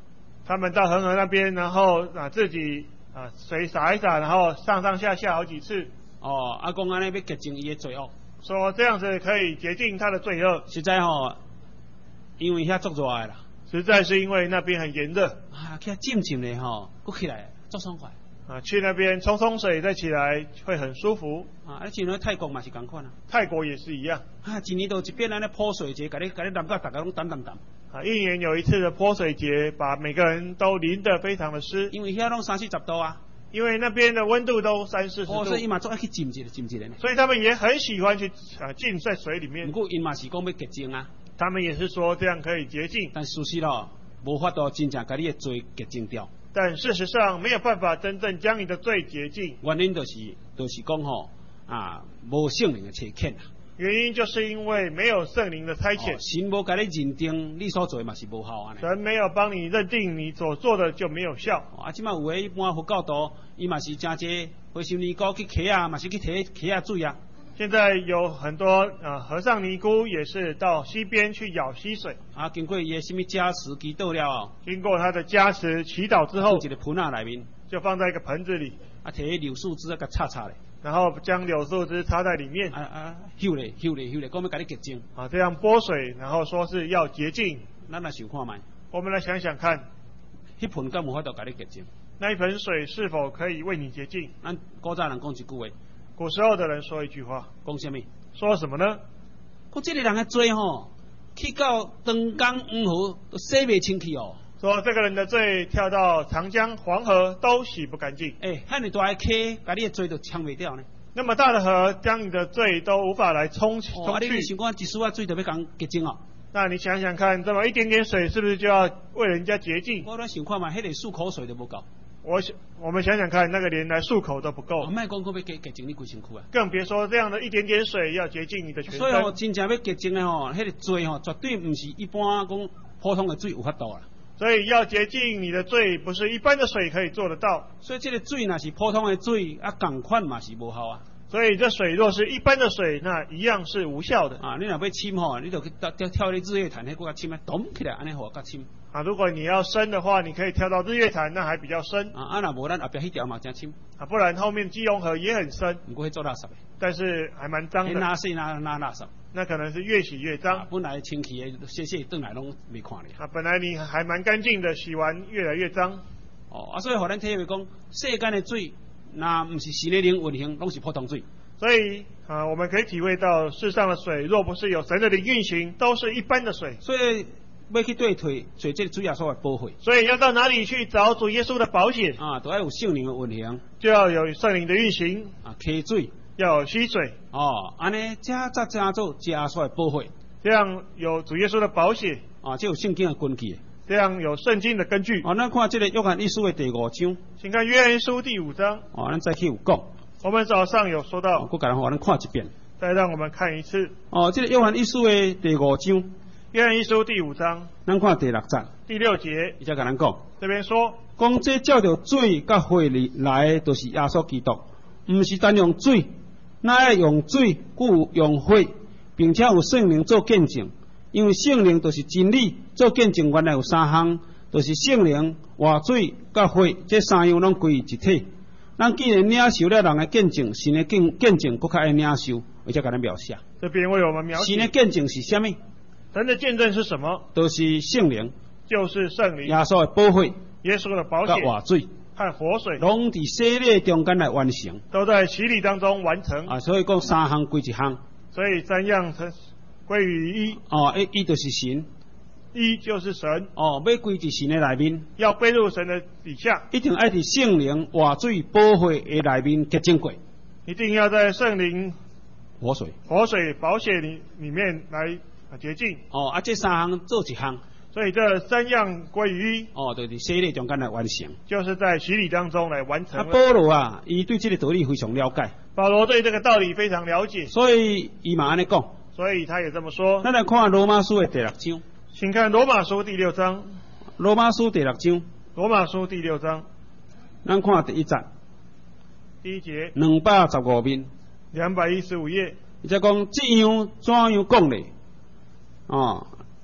他们到恒河那边，然后啊自己啊水洒一洒，然后上上下下好几次。 哦，啊讲安尼要洁净伊的罪恶， 说这样子可以洁净他的罪恶。 实在吼，因为遐足热的啦， 实在是因为那边很炎热啊，去遐浸浸的吼，佫起来足爽快。 啊，去那边冲冲水再起来会很舒服。 啊，而且呢泰国嘛是共款啊， 泰国也是一样。 啊，一年都一遍安尼泼水节，甲你甲你淋到大家拢澹澹澹。 啊，一年有一次的泼水节，把每个人都淋得非常的湿。 因为遐拢三四十度啊。 因为那边的温度都三四十度。 哦，所以伊嘛总爱去浸一个浸一个呢。 所以他们也很喜欢去啊浸在水里面。 不过因嘛是讲要洁净啊。 他们也是说这样可以洁净。 但事实咯，无法度真正甲你的罪洁净掉。 但事实上没有办法真正将你的罪洁净。 原因就是就是讲吼啊，无圣灵的差遣啊。 原因就是因为没有圣灵的差遣。 哦、神无甲你认定你所做的嘛是无效啊。 神没有帮你认定你所做的就没有效。 哦、啊，即摆有诶一般佛教徒，伊嘛是真济回修尼姑去溪啊，嘛是去摕溪啊水啊。 现在有很多呃和尚尼姑也是到溪边去舀溪水。 啊，经过伊诶什么加持祈祷了后， 经过他的加持祈祷之后， 一个盆啊内面， 就放在一个盆子里， 啊，摕柳树枝啊，甲插插咧， 然后将柳树枝插在里面， 啊啊，休咧休咧休咧，讲要甲你洁净， 啊，这样拨水，然后说是要洁净。 咱来想看觅， 我们来想想看， 迄盆敢无法度甲你洁净？ 那一盆水是否可以为你洁净？ 咱古早人讲一句话， 古时候的人说一句话， 讲什么？ 说什么呢？ 我这个人的罪吼，去到长江黄河都洗袂清气哦。 说这个人的罪跳到长江、黄河都洗不干净。 哎，遐尼大的溪，把你的罪都冲袂掉呢。 那么大的河，将你的罪都无法来冲冲哦、啊， 去。 你想讲一丝仔水就要讲洁净哦？ 那你想想看，这么一点点水，是不是就要为人家洁净？ 我来想看嘛，迄个漱口水都无够。 我想，我们想想看，那个连来漱口都不够。 唔系讲讲要洁洁净你规身躯啊， 更别说这样的一点点水要洁净你的全身。 所以哦，真正要洁净的吼，迄个罪吼，绝对唔是一般讲普通的水有法度啦。 所以要洁净你的罪，不是一般的水可以做得到。 所以这个水若是普通的水，啊，共款嘛是无效啊。 所以这水若是一般的水，那一样是无效的。 啊，你若要浸吼，你就去跳跳跳迄日月潭，迄个较深啊，咚起来，安尼好较深。 啊，如果你要深的话，你可以跳到日月潭，那还比较深。 啊，啊若无咱后壁迄条嘛真深。 啊，不然后面基隆河也很深。 不过迄做垃圾的。 但是还蛮脏的。 哪洗哪哪垃圾。 那可能是越洗越脏。 啊、本来清气的，洗洗转来拢未看咧。 啊，本来你还蛮干净的，洗完越来越脏。 哦，啊，所以互咱体会讲，世间的水，那唔是神的灵运行，拢是普通水。 所以啊，我们可以体会到世上的水，若不是有神的灵运行，都是一般的水。 所以要去对退，找这个主耶稣来保护。 所以要到哪里去找主耶稣的保险？ 啊，都要有圣灵的运行， 就要有圣灵的运行。 啊，溪水要有溪水。 哦，安尼这才才做耶稣的保护。 这样有主耶稣的保险。 啊，这有圣经的根据。 这样有圣经的根据。 哦，咱看这个约翰一书的第五章。 请看约翰一书第五章。 哦，咱再去有讲。 我们早上有说到。 我甲咱咱看一遍。 再让我们看一次。 哦，这个约翰一书的第五章。 约翰一书第五章， 咱看第六节， 第六节， 伊才甲咱讲， 这边说， 讲这照着水甲火里来，就是耶稣基督，毋是单用水，乃要用水，故用火，并且有圣灵做见证，因为圣灵就是真理，做见证原来有三项，就是圣灵、活水、甲火，这三样拢归于一体。咱既然领受了人的见证，神的见见证，佫较爱领受，而且甲咱描写。 这边为我们描写。 神的见证是啥物？ 神的见证是什么？ 都是圣灵， 就是圣灵， 耶稣的保护， 耶稣的保险， 活水和活水， 拢伫洗礼中间来完成， 都在洗礼当中完成。 啊，所以讲三项归一项， 所以三样成归于一。 哦，一一就是神， 一就是神。 哦，要归伫神的内面， 要归入神的底下， 一定爱伫圣灵、活水、保护的内面洁净过， 一定要在圣灵、 活水、 活水、保险里里面来。洁净哦，啊，这三项做一项， 所以这三样归于一。 哦，就是洗礼中间来完成， 就是在洗礼当中来完成。 啊，保罗啊，伊对这个道理非常了解。 保罗对这个道理非常了解， 所以伊嘛安尼讲。 所以他也这么说。 咱来看罗马书的第六章。 请看罗马书第六章。 罗马书第六章。 罗马书第六章。 咱看第一节。 第一节。 两百十五面。 两百一十五页。 伊则讲这样怎样讲咧？哦，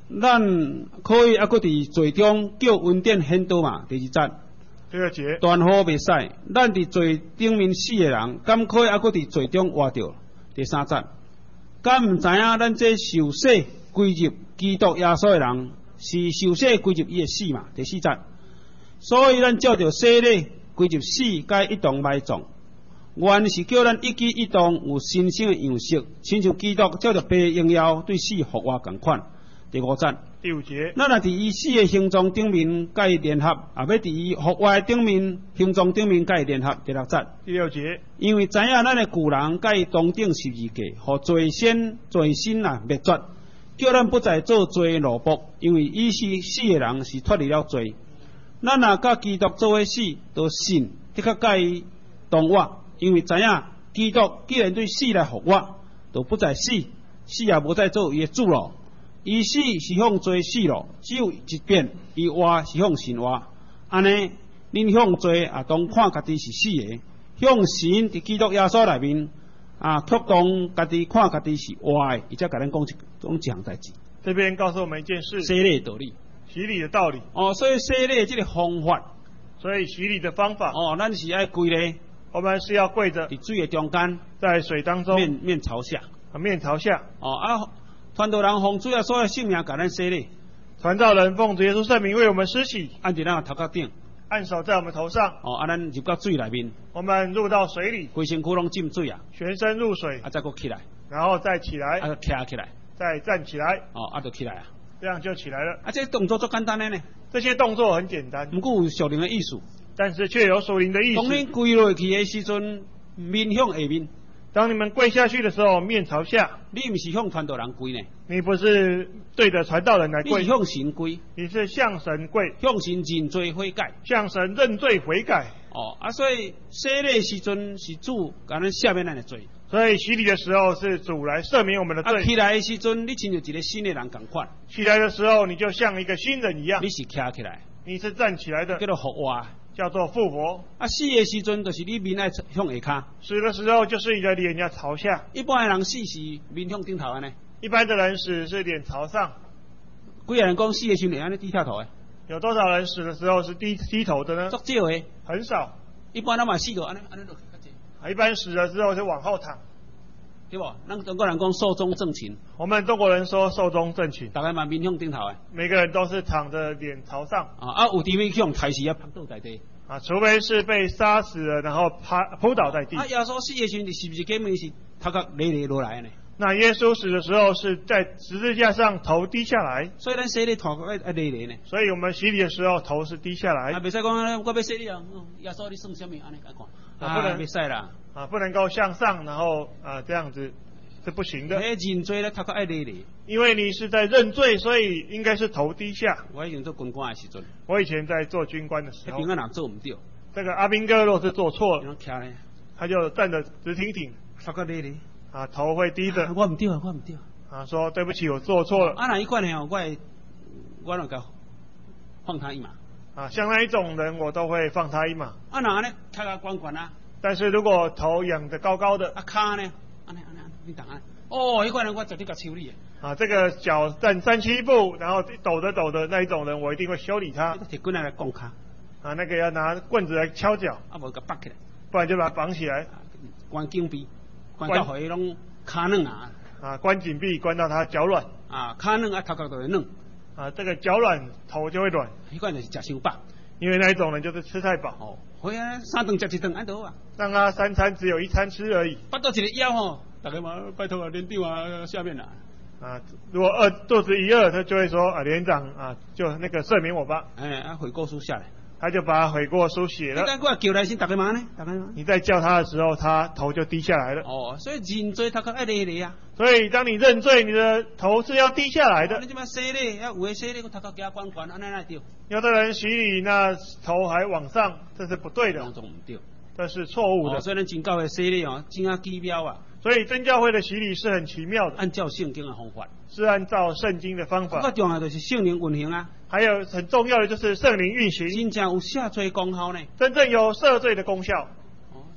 咱可以还佫伫罪中叫恩典显多嘛？第二节。 第二节， 断好袂使，咱伫罪顶面死诶人，敢可以还佫伫罪中活着？第三节，敢毋知影咱这受洗归入基督耶稣诶人，是受洗归入伊诶死嘛？第四节，所以咱照着洗礼归入死，该一同埋葬，原是叫咱一举一动有新生诶样式，亲像基督照着被荣耀对死复活共款。第五节。 第五节， 咱若伫伊死诶形状顶面，甲伊联合，也要伫伊复活诶顶面形状顶面，甲伊联合。第六节， 第六节， 因为知影咱诶旧人甲伊同顶十字架，互罪先罪身啊灭绝，叫咱不再做罪奴仆。因为伊是死诶人是脱离了罪，咱若甲基督做伙死，就信的确甲伊同活。因为知影基督既然对死来复活，就不再死，死也无再做伊诶主咯。伊死是向罪死咯，只有一遍；伊活是向神活。安尼，恁向罪啊，当看家己是死诶；向神伫基督耶稣内面啊，却当家己看家己是活诶。伊才甲咱讲一讲一项代志。 这边告诉我们一件事： 洗礼的道理。 洗礼的道理。 哦，所以洗礼这个方法， 所以洗礼的方法， 哦，咱是爱跪咧， 我们是要跪着， 伫水的中间， 在水当中面面朝下， 啊，面朝下。 哦啊。传道人奉主耶稣诶性命，甲咱洗礼。 传道人奉主耶稣圣名为我们施洗， 按伫咱头壳顶， 按手在我们头上。 哦，啊，咱入到水内面， 我们入到水里， 规身躯拢浸水啊， 全身入水， 啊，再搁起来， 然后再起来， 啊，站起来， 再站起来， 哦，啊，就起来啊， 这样就起来了。 啊，这动作足简单的呢， 这些动作很简单， 不过有属灵的意思， 但是却有属灵的意思。 当恁跪落去的时阵，面向下面。 当你们跪下去的时候，面朝下， 你不是向传道人跪呢， 你不是对着传道人来跪， 你是向神跪， 你是向神跪， 向神认罪悔改， 向神认罪悔改。 哦啊，所以洗礼时阵是主甲咱赦免咱的罪， 所以洗礼的时候是主来赦免我们的罪。 啊，起来的时阵，你亲像一个新的人共款， 起来的时候你就像一个新人一样， 你是站起来， 你是站起来的， 叫做复活。 叫做复活。 啊，死的时阵就是你面爱向下骹， 死的时候就是你的脸要朝下。 一般的人死是面向顶头安尼， 一般的人死是脸朝上。 几个人讲死的时阵安尼低下头诶？ 有多少人死的时候是低低头的呢？ 足少诶， 很少。 一般咱嘛死就安尼安尼落去较济。 一般死的时候是往后躺， 对不？咱中国人讲寿终正寝。 我们中国人说寿终正寝， 大概嘛面向顶头诶。 每个人都是躺着脸朝上。 啊啊，有地位去用抬死啊，趴倒在地。 啊，除非是被杀死了，然后趴扑倒在地。 啊，耶稣死的时候，是不是根本是头壳累累落来呢？ 那耶稣死的时候是在十字架上头低下来， 所以咱洗礼头壳爱累累呢。 所以我们洗礼的时候头是低下来。 啊，袂使讲我要洗礼啊，耶稣你算什么？安尼甲看。 啊，不能袂使啦。 啊，不能够向上，然后啊这样子是不行的。 迄认罪咧，头壳爱累累。 因为你是在认罪，所以应该是头低下。 我以前做军官的时阵， 我以前在做军官的时候， 平安人做唔对。 这个阿兵哥若是做错了，他就站得直挺挺， 头壳累累， 啊，头会低着。 我唔对啊，我唔对啊。 啊，说对不起，我做错了。 啊，那一款呢，我会，我那个放他一马。 啊，像那一种人，我都会放他一马。 啊，那呢，头壳管管啊。 但是如果头仰得高高的， 啊，骹呢，安尼安尼，你等下。哦，一款人我绝对甲修理。 啊，这个脚站三七步，然后抖着抖的那一种人，我一定会修理他。 铁棍来拱骹。 啊，那个要拿棍子来敲脚。 啊，无甲绑起来。 不然就把它绑起来。 关紧闭，关到互伊拢骹软啊。 啊，关紧闭，关到他脚软。 啊，骹软啊，头壳就会软。 啊，这个脚软，头就会软。 一款就是食伤饱。 因为那一种人就是吃太饱。 哦，会啊，三顿食一顿安得啊。 让他三餐只有一餐吃而已。 巴肚一个枵吼，大家嘛拜托啊，连长啊，下面啦。 啊，如果饿肚子一饿，他就会说啊，连长啊，就那个赦免我吧。 哎，啊，悔过书下来。 他就把悔过书写了。 你叫来先大家忙呢？大家忙。 你在叫他的时候，他头就低下来了。 哦，所以认罪头壳爱累累啊。 所以当你认罪，你的头是要低下来的。 你这么洗礼，要有的洗礼，个头壳加关关，安尼哪对？ 有的人洗礼，那头还往上，这是不对的。 两种唔对， 这是错误的。 哦，所以咱真教会洗礼哦，真啊奇妙啊。 所以真教会的洗礼是很奇妙的， 按照圣经的方法， 是按照圣经的方法。 更重要就是圣灵运行啊。 还有很重要的就是圣灵运行， 真正有赦罪功效呢。 真正有赦罪的功效。 哦，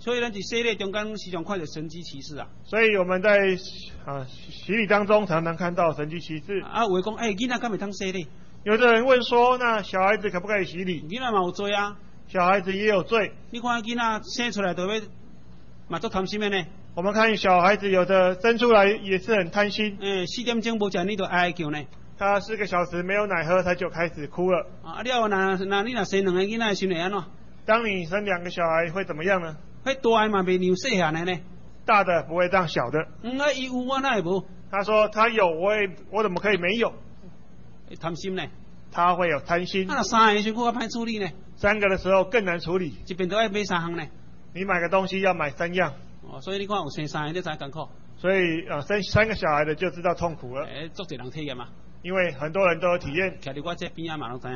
所以咱伫洗礼中间时常看到神迹奇事啊。 所以我们在啊洗礼当中常常看到神迹奇事。 啊，有诶讲，诶，囡仔敢会通洗礼？ 有的人问说，那小孩子可不可以洗礼？ 囡仔嘛有罪啊， 小孩子也有罪。 你看囡仔生出来就要嘛足贪心的呢。 我们看小孩子有的生出来也是很贪心。 诶，四点钟无食你就哀叫呢。 他四个小时没有奶喝，他就开始哭了。 啊，了那那你若生两个囡仔，心会安怎？ 当你生两个小孩会怎么样呢？ 迄大的嘛袂让细汉的呢。 大的不会当小的。 嗯，啊，伊有我哪会无？ 他说他有，我也我怎么可以没有？ 贪心呢？ 他会有贪心。 啊，三个时候更歹处理呢。 三个的时候更难处理。 一边都要买三项呢。 你买个东西要买三样。 哦，所以你看有生三个，你才艰苦。 所以啊，生三个小孩的就知道痛苦了。 诶，足侪人体验嘛。 因为很多人都有体验。 徛伫我这边啊嘛，拢知影。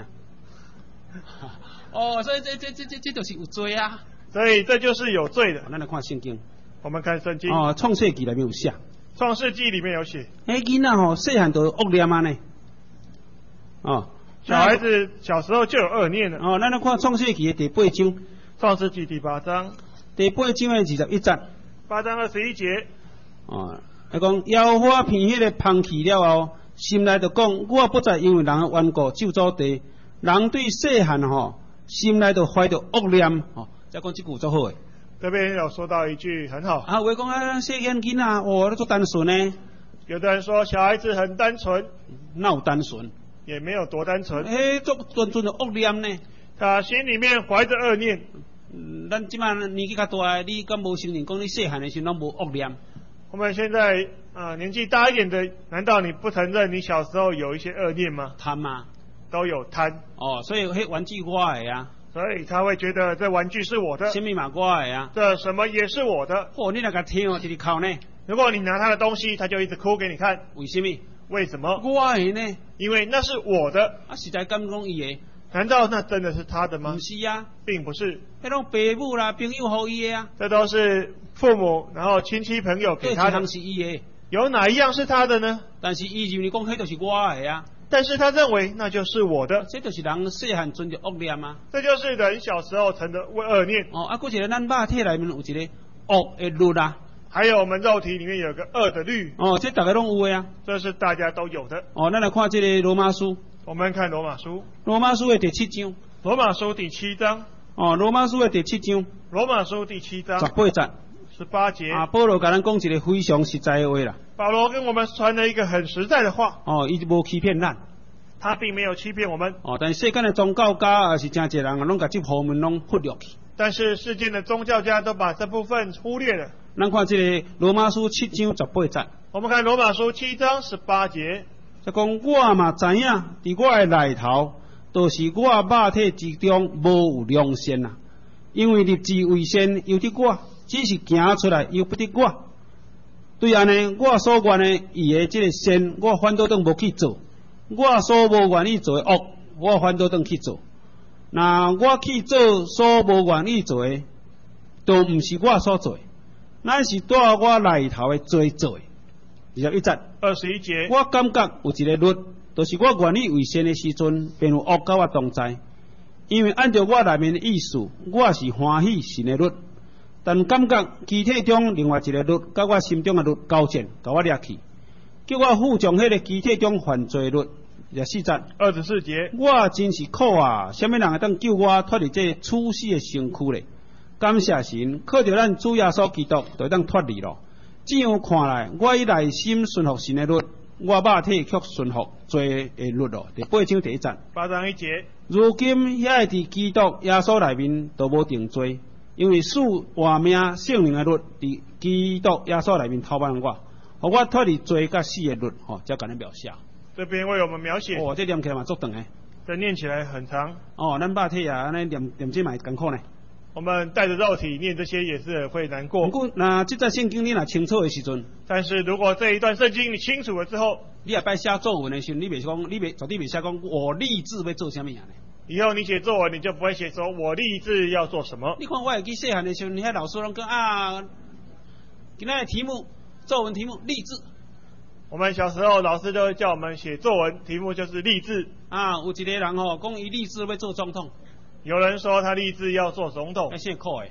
哦，所以这这这这这就是有罪啊。 所以这就是有罪的。 咱来看圣经。 我们看圣经。 哦，创世纪里面有写。 创世纪里面有写。 迄囡仔吼，细汉就恶念啊呢。哦。 小孩子小时候就有恶念了。 哦，咱来看创世纪的第八章。 创世纪第八章。 第八章的二十一节。 八章二十一节。 哦，伊讲耶和华偏迄个放弃了后，心内就讲，我不再因为人的缘故咒诅地。人对细汉吼，心内就怀着恶念。哦，再讲这句足好诶。 这边有说到一句很好。 啊，有讲啊，细汉囡仔，哦，你足单纯呢。 有的人说小孩子很单纯。 哪有单纯？ 也没有多单纯。 诶，足纯纯的恶念呢。 他心里面怀着恶念。 嗯，咱即摆年纪较大，你敢无承认讲你细汉的时候拢无恶念？ 我们现在啊、呃、年纪大一点的，难道你不承认你小时候有一些恶念吗？ 贪嘛， 都有贪。 哦，所以迄玩具我的啊。 所以他会觉得这玩具是我的。 什么嘛我的啊？ 这什么也是我的。 哦，你那个听哦，直直哭呢。 如果你拿他的东西，他就一直哭给你看。 为什么？ 为什么？ 我的呢？ 因为那是我的。 啊，实在敢讲伊的？ 难道那真的是他的吗？ 不是啊， 并不是。 迄种父母啦、朋友互伊的啊。 这都是父母，然后亲戚朋友给他的。 是伊的。 有哪一样是他的呢？ 但是伊认为讲，迄就是我的啊。 但是他认为那就是我的。 这就是人细汉存着恶念啊。 这就是人小时候存的恶念。 哦，啊，搁一个咱肉体内面有一个恶的律啊。 还有我们肉体里面有个恶的律。 哦，这大家拢有的啊。 这是大家都有的。 哦，咱来看这个罗马书。 我们看罗马书。 罗马书的第七章。 罗马书第七章。 哦，罗马书的第七章。 罗马书第七章。 十八节。 十八节。 啊，保罗甲咱讲一个非常实在的话啦。 保罗跟我们传了一个很实在的话。 哦，伊无欺骗咱。 他并没有欺骗我们。 哦，但是世间的宗教家也是真侪人，拢甲这方面拢忽略去。 但是世间的宗教家都把这部分忽略了。 咱看这个罗马书七章十八节。 我们看罗马书七章十八节。 就讲我嘛知影，伫我的内头，就是我肉体之中无有良善啊。因为立志为善由得我，只是行出来由不得我。对安尼，我所愿的伊的这个善，我反倒当无去做；我所无愿意做的恶，我反倒当去做。那我去做所无愿意做的，都毋是我所做的，乃是在我内头的做做的。二十一节。 二十一节。 我感觉有一个律，就是我愿意为善的时阵，便有恶甲我同在。因为按照我内面的意思，我是欢喜神的律，但感觉机体中另外一个律，甲我心中的律交战，甲我掠去，叫我负从迄个机体中犯罪律。二十四节。 二十四节。我真是苦啊！什么人会当救我脱离这处死的身躯咧？感谢神，靠着咱主耶稣基督，就当脱离咯。这样看来，我以内心顺服神的律，我肉体却顺服罪的律咯。第八章第一节。 八章一节。 如今遐伫基督耶稣内面都无定罪，因为属活命圣灵的律伫基督耶稣内面偷办我，互我脱离罪甲死的律。吼、哦，才简单描写。 这边为我们描写。 哦，这念起来嘛足长诶。 这念起来很长。 哦，咱肉体啊，安尼念念这嘛艰苦呢。 我们带着肉体念这些也是会难过。 不过，那这在圣经你若清楚的时阵， 但是如果这一段圣经你清楚了之后， 你也摆写作文的时候，你别讲，你别绝对别写讲我立志要做什么样呢？ 以后你写作文，你就不会写说我立志要做什么。 你看我会记细汉的时候，你遐老师拢讲啊，今仔的题目作文题目立志。 我们小时候老师都会叫我们写作文，题目就是立志。 啊，有一个人吼讲伊立志要做总统。 有人说他立志要做总统， 那现酷诶，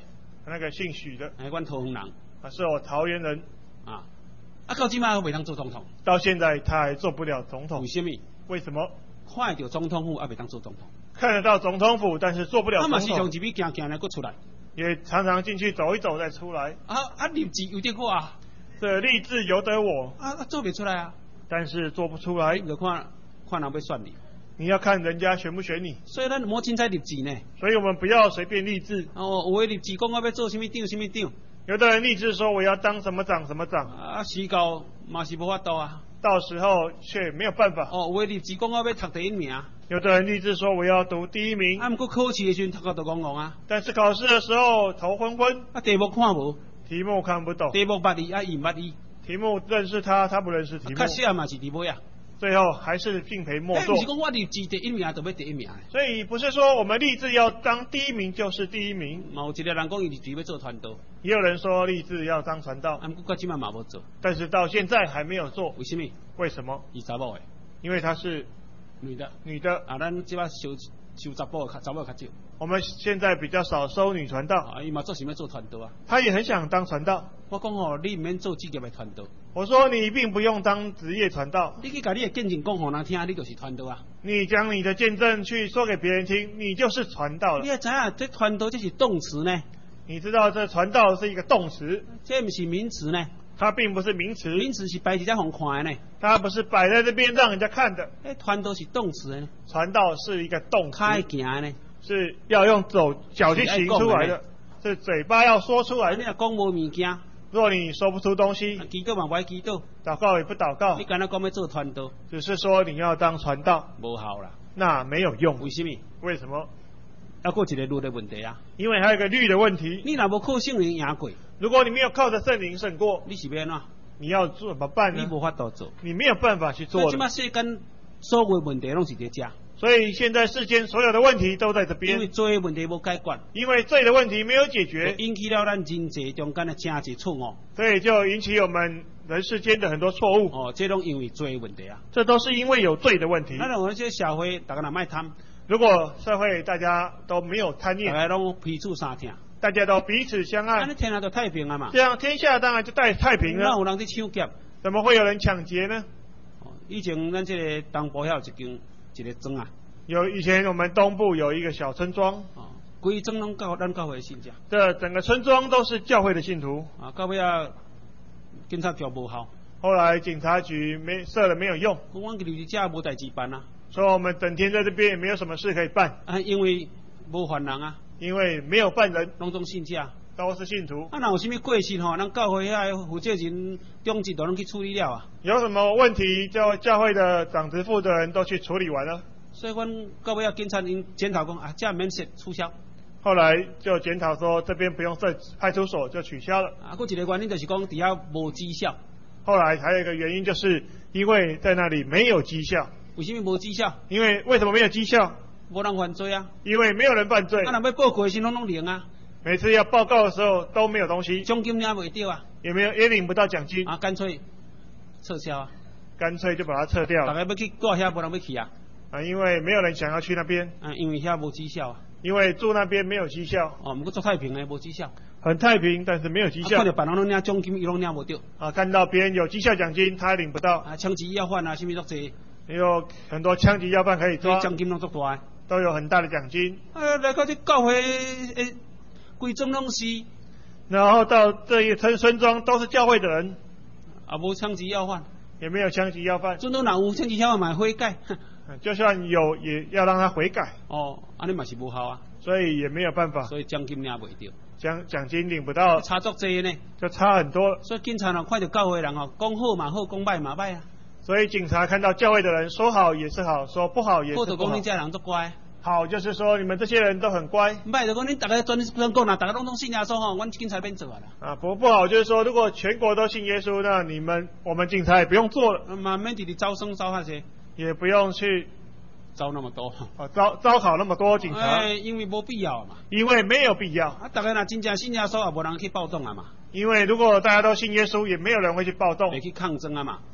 那个姓许的， 哎，阮桃园人啊，是我桃园人啊，啊，到今嘛未当做总统， 到现在他还做不了总统为，什么？ 为什么？ 看得到总统府啊，未当做总统， 看得到总统府，但是做不了啊总统， 嘛时常入去行行来，搁出来， 也常常进去走一走再出来。 啊啊，立志有得我啊， 这立志由得我， 啊啊，做袂出来啊， 但是做不出来， 就看看人要选你， 你要看人家选不选你， 所以咱莫真在立志呢。 所以我们不要随便立志。 哦，有的立志讲我要做什么长什么长， 有的人立志说我要当什么长什么长， 啊，时到嘛是无法度啊。 到时候却没有办法。 哦，有的立志讲我要读第一名， 有的人立志说我要读第一名， 啊，毋过考试的时阵读到都戆戆啊， 但是考试的时候头昏昏， 啊，题目看无， 题目看不懂， 题目捌伊啊，伊毋捌伊， 题目认识他，他不认识题目， 较写嘛是伫尾啊。 最后还是敬陪末哎， 座毋。是讲我立志第一名就要第一名的。 所以不是说我们立志要当第一名就是第一名， 嘛有一个人讲伊立志要做传道， 也有人说立志要当传道， 啊，毋过到即摆嘛无做， 但是到现在还没有做， 为什么？ 为什么？ 伊查某的， 因为她是女的， 女的， 啊，咱即摆收收查甫的较查某的较少， 我们现在比较少收女传道， 啊，伊嘛做想要做传道啊。 她也很想当传道。 我讲吼，你毋免做职业的传道， 我说你并不用当职业传道， 你去甲你的见证讲互人听，你就是传道啊。 你将你的见证去说给别人听，你就是传道了。 你要知影，这传道这是动词呢， 你知道这传道是一个动词， 这毋是名词呢。 它并不是名词， 名词是摆伫遮互看的呢， 它不是摆在这边让人家看的。 哎，传道是动词呢， 传道是一个动词， 开行的呢。 是要用走脚去行出来的，是嘴巴要说出来你的。 若讲无物件， 若你说不出东西， 祈祷嘛不爱祈祷， 祷告也不祷告你，敢若讲要做传道， 只是说你要当传道， 无效啦。 那没有用。 为什么？ 为什么？ 还有一个律的问题啊！ 因为还有一个律的问题。 你若无靠圣灵赢过， 如果你没有靠着圣灵胜过， 你是要安怎？ 你要做怎么办呢？ 你无法度做。 你没有办法去做的。 所以即摆世间所有的问题拢是伫遮， 所以现在世间所有的问题都在这因为边， 罪的问题无解决， 因为罪的问题没有解就决， 引起了咱人际中间的正一错误。 所以就引起我们人世间的很多错误。 哦，这拢因为罪的问题啊。 这都是因为有罪的问题。 咱认为这社会大家若卖贪， 如果社会大家都没有贪大念， 家拢彼此相听， 大家都彼此相爱安尼，天下就太平啊嘛。 这样天下当然就太太平了。 哪有人伫抢劫？ 怎么会有人抢劫呢？ 哦，以前咱这个东部遐有一间一个庄啊， 有以前我们东部有一个小村庄， 哦，规庄拢教咱教会的信者， 这整个村庄都是教会的信徒。 啊，到尾啊，警察局无效， 后来警察局没设了没有用， 讲阮入伫遮无代志办啊， 说我们整天在这边也没有什么事可以办， 啊，因为无犯人啊， 因为没有犯人， 拢总信者。 都是信徒。 啊，若有啥物过失吼，咱教会遐负责人、中职都拢去处理了啊。 有什么问题，教教会的长职负责人都去处理完了。 所以阮到尾啊，警察因检讨讲啊，这免设取消。 后来就检讨说这边不用设派出所，就取消了。 啊，佫一个原因就是讲底下无绩效。 后来还有一个原因，就是因为在那里没有绩效。 为什么无绩效？ 因为为什么没有绩效？ 无人犯罪啊。 因为没有人犯罪。 啊，若要报告的时拢拢零啊。 每次要报告的时候都没有东西， 奖金领袂到啊。 也没有也领不到奖金。 啊，干脆撤销啊。 干脆就把它撤掉了。 大家要去住遐，无人要去啊。 啊，因为没有人想要去那边。 啊，因为遐无绩效啊。 因为住那边没有绩效。 哦，毋过做太平诶，无绩效。 很太平，但是没有绩效。 啊、看到别人拢领奖金，伊拢领无到。 啊，看到别人有绩效奖金，他领不到。 啊，枪击要犯啊，什么都济。 也有很多枪击要犯可以抓。 奖金拢足大。 都有很大的奖金。 啊，来到这教会诶，规庄拢是。 然后到这一村村庄都是教会的人。 啊，无枪击要犯。 也没有枪击要犯。 阵都若有枪击要犯，买悔改。 就算有，也要让他悔改。 哦，安尼嘛是无效啊。 所以也没有办法。 所以奖金领袂到。 奖奖金领不到。 差足济呢。 就差很多了。 所以警察若看到教会人哦，讲好嘛好，讲歹嘛歹啊。 所以警察看到教会的人说好也是好，说不好也是不好。 好就讲你这人足乖。 好就是说你们这些人都很乖。 歹就讲你大家专专讲啦，大家拢拢信耶稣吼，阮警察免做啊啦。 啊，不不好就是说，如果全国都信耶稣，那你们我们警察也不用做了。 嘛免直直招生招那些。 也不用去招那么多。 啊，招招考那么多警察。 哎，因为无必要嘛。 因为没有必要。 啊，大家若真正信耶稣，也无人去暴动啊嘛。 因为如果大家都信耶稣，也没有人会去暴动。 会去抗争啊嘛。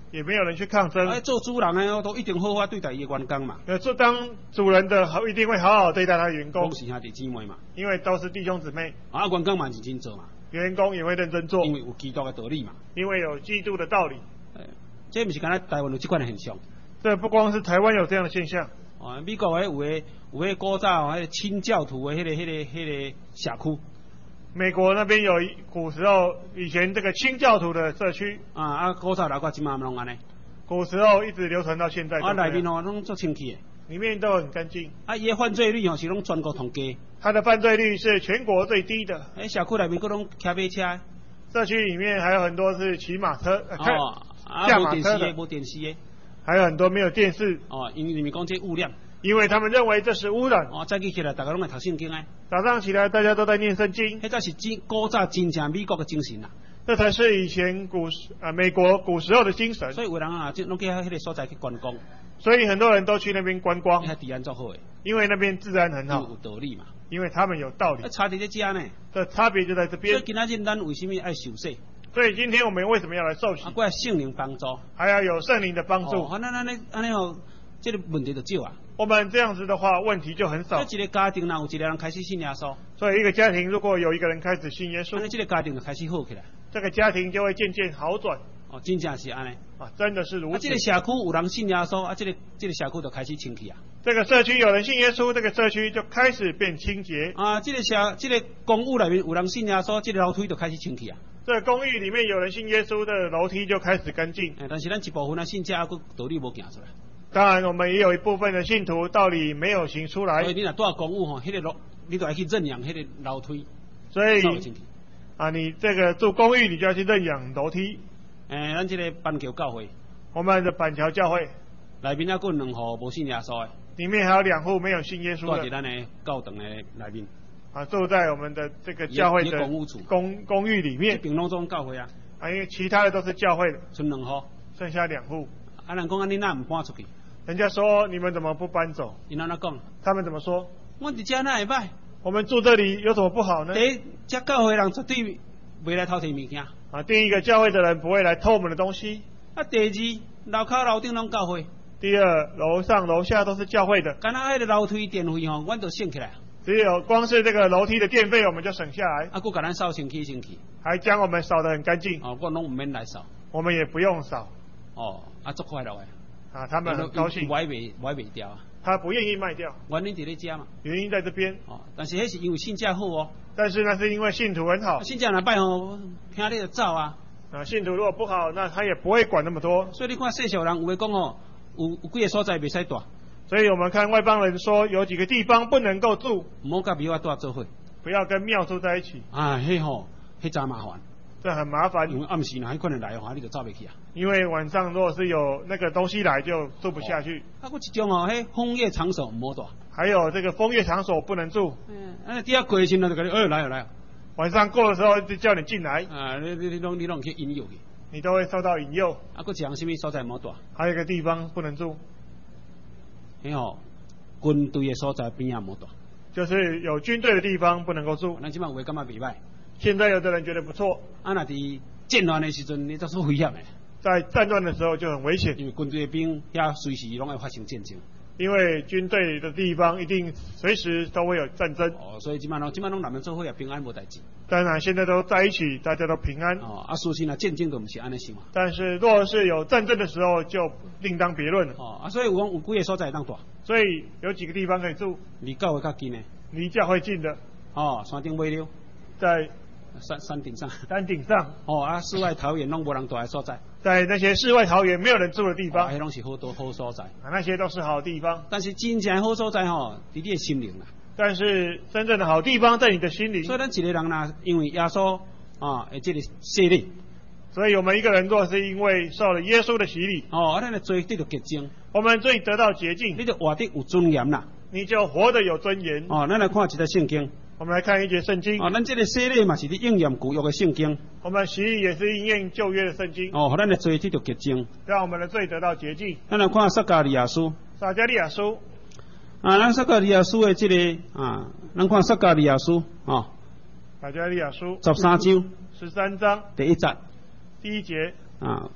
也没有人去抗争。 哎，做主人的都一定好好对待伊的员工嘛。 呃，做当主人的好一定会好好对待他的员工。 都是兄弟姊妹嘛。 因为都是弟兄姊妹。 啊，员工嘛认真做嘛。 员工也会认真做。 因为有基督的道理嘛。 因为有基督的道理。 哎，这不是敢若台湾有这款的现象。 这不光是台湾有这样的现象。 哦，美国诶有诶有诶古早迄个清教徒诶迄个迄个迄个社区。 美国那边有古时候以前这个清教徒的社区。 啊啊，古早流到今嘛拢安尼。 古时候一直流传到现在。 啊，内面哦拢做清气诶。 里面都很干净。 啊，伊诶犯罪率哦是拢全国统计。 他的犯罪率是全国最低的。 诶，社区内面各种骑马车。 社区里面还有很多是骑马车、呃、 哦， 驾马车的， 无电视的， 还有很多没有电视。 哦，因为你们讲这污染， 因为他们认为这是污染。 哦，早起起来大家拢在读圣经诶。 早上起来大家都在念圣经。 迄才是真古早真正美国的精神啦。 这才是以前古啊美国古时候的精神。 所以有人啊，就拢去迄个所在去观光。 所以很多人都去那边观光。 那治安足好诶。 因为那边治安很好。 有道理嘛。 因为他们有道理。 差伫咧遮呢。 这差别就在这边。 所以今仔日咱为什么爱受洗？ 所以今天我们为什么要来受洗？ 啊，怪圣灵帮助， 还要有圣灵的帮助。 哦，那那那安尼哦，这个问题就少啊。 我们这样子的话，问题就很少。 一个家庭若有一个人开始信耶稣， 所以一个家庭如果有一个人开始信耶稣， 那这个家庭就开始好起来。 这个家庭就会渐渐好转。 哦，真正是安尼。 啊，真的是如此。 啊，这个社区有人信耶稣，啊，这个这个社区就开始清气啊。 这个社区有人信耶稣，这个社区就开始变清洁。 啊，这个社这个公寓里面有人信耶稣，这个楼梯就开始清气啊。 这个公寓里面有人信耶稣的楼梯就开始干净。 哎，但是咱一部分啊信者啊，佫道理无行出来。 当然，我们也有一部分的信徒道理没有行出来。 所以你若住公寓吼，迄个楼你就要去认养迄个楼梯。 所以啊，你这个住公寓，你就要去认养楼梯。 哎，咱这个板桥教会， 我们的板桥教会内面还佫两户无信耶稣的。 里面还有两户没有信耶稣的。 住伫咱的教堂的内面。 啊，住在我们的这个教会的公寓处公公寓里面。 平拢总教会啊。 啊，因为其他的都是教会的。 剩两户。 剩下两户。 啊，人讲啊，你哪唔搬出去？ 人家说你们怎么不搬走？ 你哪哪讲？ 他们怎么说？ 我伫遮哪会歹？ 我们住这里有什么不好呢？ 第一，这教会人绝对袂来偷摕物件。 啊，第一个教会的人不会来偷我们的东西。 啊，第二，楼骹楼顶拢教会。 第二，楼上楼下都是教会的。 干那迄个楼梯电费吼，阮都省起来。 只有光是这个楼梯的电费，我们就省下来。 啊，佫甲咱扫清气清气。 还将我们扫得很干净。 哦，我拢唔免来扫。 我们也不用扫。 哦，啊，足快乐诶。 啊，他们很高兴。 歪袂歪袂掉啊。 他不愿意卖掉。 原因伫咧遮嘛。 原因在这边。 哦，但是迄是因为信者好哦。 但是那是因为信徒很好。 信者若歹吼，听你就走啊。 啊，信徒如果不好，那他也不会管那么多。 所以你看世俗人有诶讲吼，有有几个所在袂使住。 所以我们看外邦人说有几个地方不能够住。 唔好甲庙住做伙。 不要跟庙住在一起。 啊，迄吼，迄真麻烦。 这很麻烦。 因为暗时若迄款人来的话，你就走袂去啊。 因为晚上如果是有那个东西来，就住不下去。 啊，佫一种哦，迄枫叶场所唔好住。 还有这个枫叶场所不能住。 嗯，啊，底下过时呢就甲你，哎，来啊来啊。 晚上过的时候就叫你进来。 啊，你你你拢你拢去引诱去。 你都会受到引诱。 啊，佫一项什么所在唔好住？ 还有一个地方不能住。 迄吼，军队的所在边啊唔好住。 就是有军队的地方不能够住。 咱即摆有诶感觉袂歹。 现在有的人觉得不错。 啊，若伫战乱的时阵，你都是危险诶。 在战乱的时候就很危险。 因为军队的兵遐随时拢会发生战争。 因为军队的地方一定随时都会有战争。 哦，所以即摆拢即摆拢人们做伙也平安无代志。 当然现在都在一起，大家都平安。 哦，啊，事实若战争都毋是安尼想嘛。 但是若是有战争的时候，就另当别论了。 哦，啊，所以有讲有几个所在当住。 所以有几个地方可以住。 离教会较近诶。 离教会近的。 哦，山顶尾溜。 在。 山山顶上， 山顶上哦啊，世外桃源拢无人住的所在， 在那些世外桃源没有人住的地方， 迄拢、哦、是好多好所在， 啊，那些都是好地方。 但是真正好所在吼，伫你的心灵啦。 但是真正的好地方在你的心灵。 所以咱一个人呐，因为耶稣啊，诶，这个洗礼， 所以我们一个人若是因为受了耶稣的洗礼， 哦，啊，咱的罪得到洁净， 我们罪得到洁净， 你就活得有尊严啦， 你就活得有尊严。 哦，咱来看一个圣经。 我们来看一节圣经。 哦，咱这个洗礼嘛是咧应验旧约的圣经。 我们洗礼也是应验旧约的圣经。 哦，咱的罪得到洁净， 让我们的罪得到洁净。 咱来看撒迦利亚书。 撒迦利亚书。 啊，咱撒迦利亚书的这个啊，咱看撒迦利亚书啊。 撒迦利亚书。 十三章。 十三章。 第一节。 第一节。 啊，旧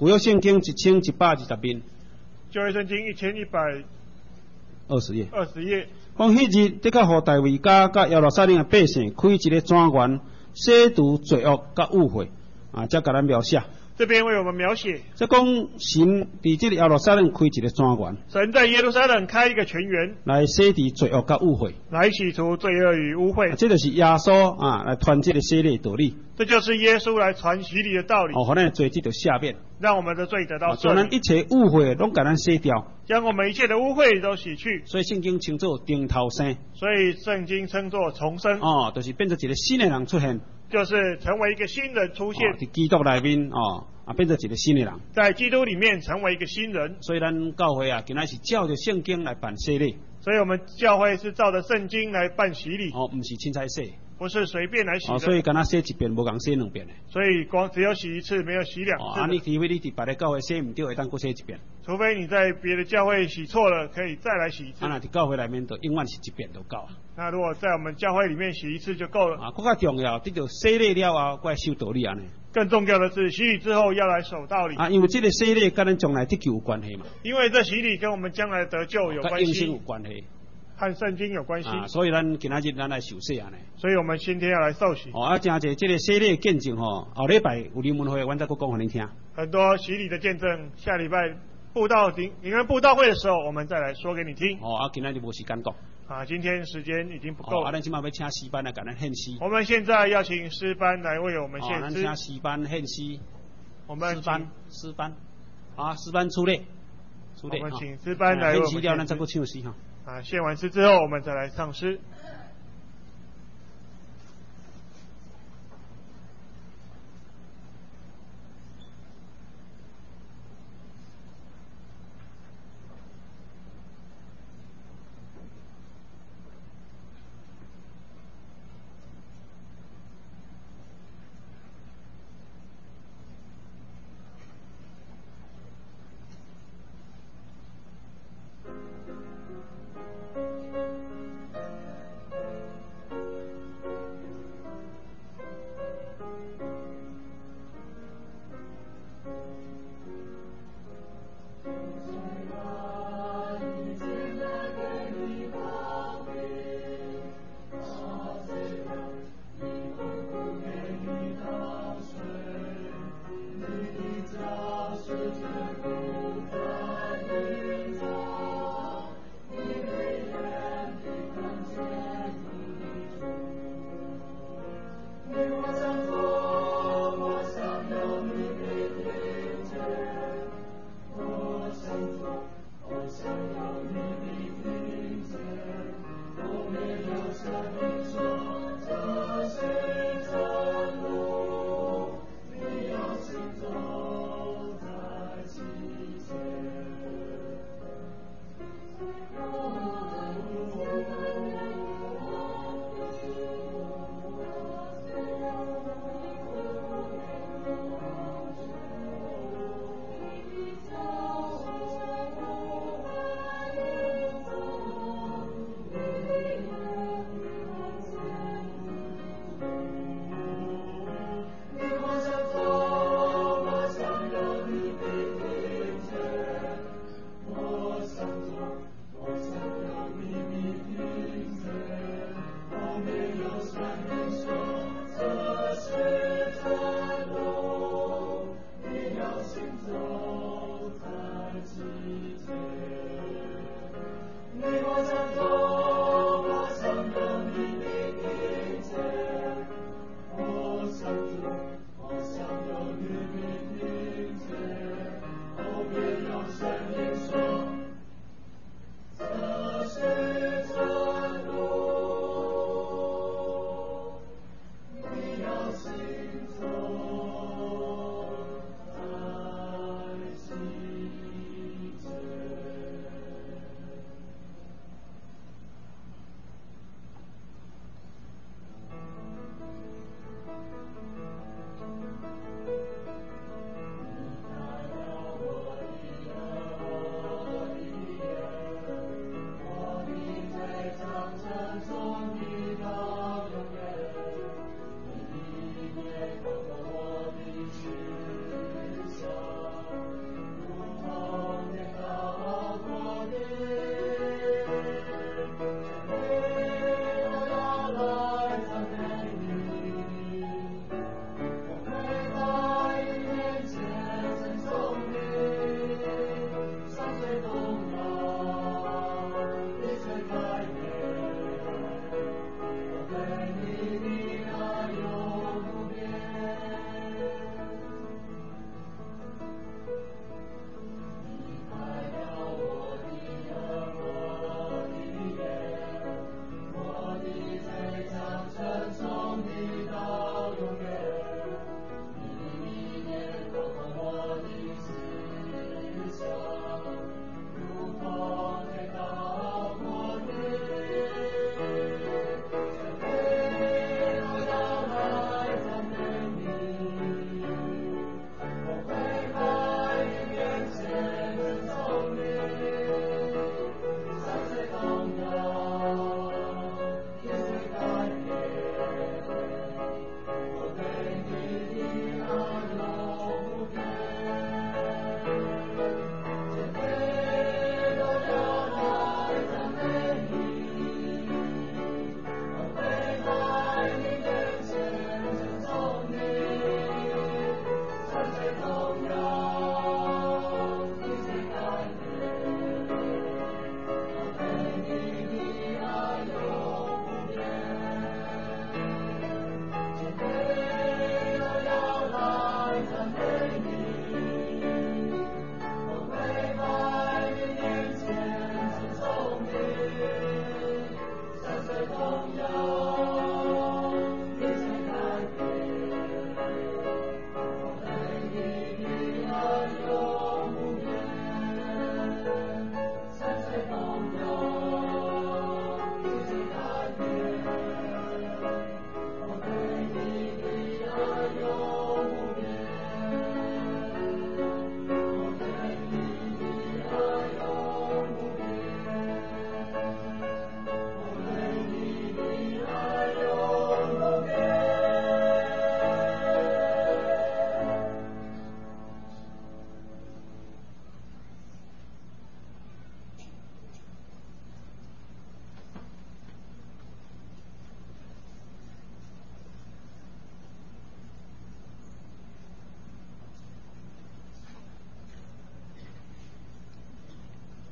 旧约圣经一千一百二十面， 旧约圣经一千一百二十页。 二十页。 讲迄日，的确互大卫家甲耶路撒冷的百姓开一个专员，洗除罪恶甲误会，啊，才甲咱描写。 这边为我们描写， 即讲神伫即个耶路撒冷开一个专员， 神在耶路撒冷开一个泉源， 来洗涤罪恶甲误会， 来洗除罪恶与污秽。 这就是耶稣啊来传这个洗礼道理。 这就是耶稣来传洗礼的道理。 哦，互咱的罪得到赦免， 让我们的罪得到赦将咱免， 一切误会拢甲咱洗掉。 将我们一切的污秽都洗去。 所以圣经称作顶头生。 所以圣经称作重生。 哦，就是变成一个新的人出现。 就是成为一个新人出现。 伫、哦、基督内面哦。啊，变成一个新的人， 在基督里面成为一个新人。 所以咱教会啊，今仔是照着圣经来办洗礼。 所以我们教会是照着圣经来办洗礼。 哦，不是凊彩洗， 不是随便来洗的。 哦，所以敢若洗一遍，无共洗两遍的。 所以光只有洗一次，没有洗两次。 哦，啊，你除非你伫别的教会洗唔对，会当搁洗一遍。 除非你在别的教会洗错了，可以再来洗一次。 啊，那伫教会内面就永远是一遍就够啊。 那如果在我们教会里面洗一次就够了。 啊，更加重要，得到洗礼了后，搁来修道理安尼。 更重要的是，洗礼之后要来守道理。 啊，因为这个洗礼跟咱将来得救有关系嘛。 因为这洗礼跟我们将来得救有关系。 跟永生有关系。 和圣经有关系。 啊，所以咱今仔日咱来受洗安尼。 所以我们今天要来受洗。 哦，啊，真侪这个洗礼的见证吼，后礼拜有灵文会，阮再搁讲互恁听。 很多洗礼的见证，下礼拜布道灵灵恩布道会的时候，我们再来说给你听。 哦，啊，今仔日无时间讲。 啊，今天时间已经不够了。 哦，啊，咱今麦要请诗班来给咱献诗。 我们现在要请诗班来为我们献诗。哦， 咱请诗班献诗。 我们诗班，诗班，啊，诗班出列，出列。 我们请诗班来为我们献诗。 献诗了，咱再搁唱诗哈。 啊，献完诗之后，我们再来唱诗。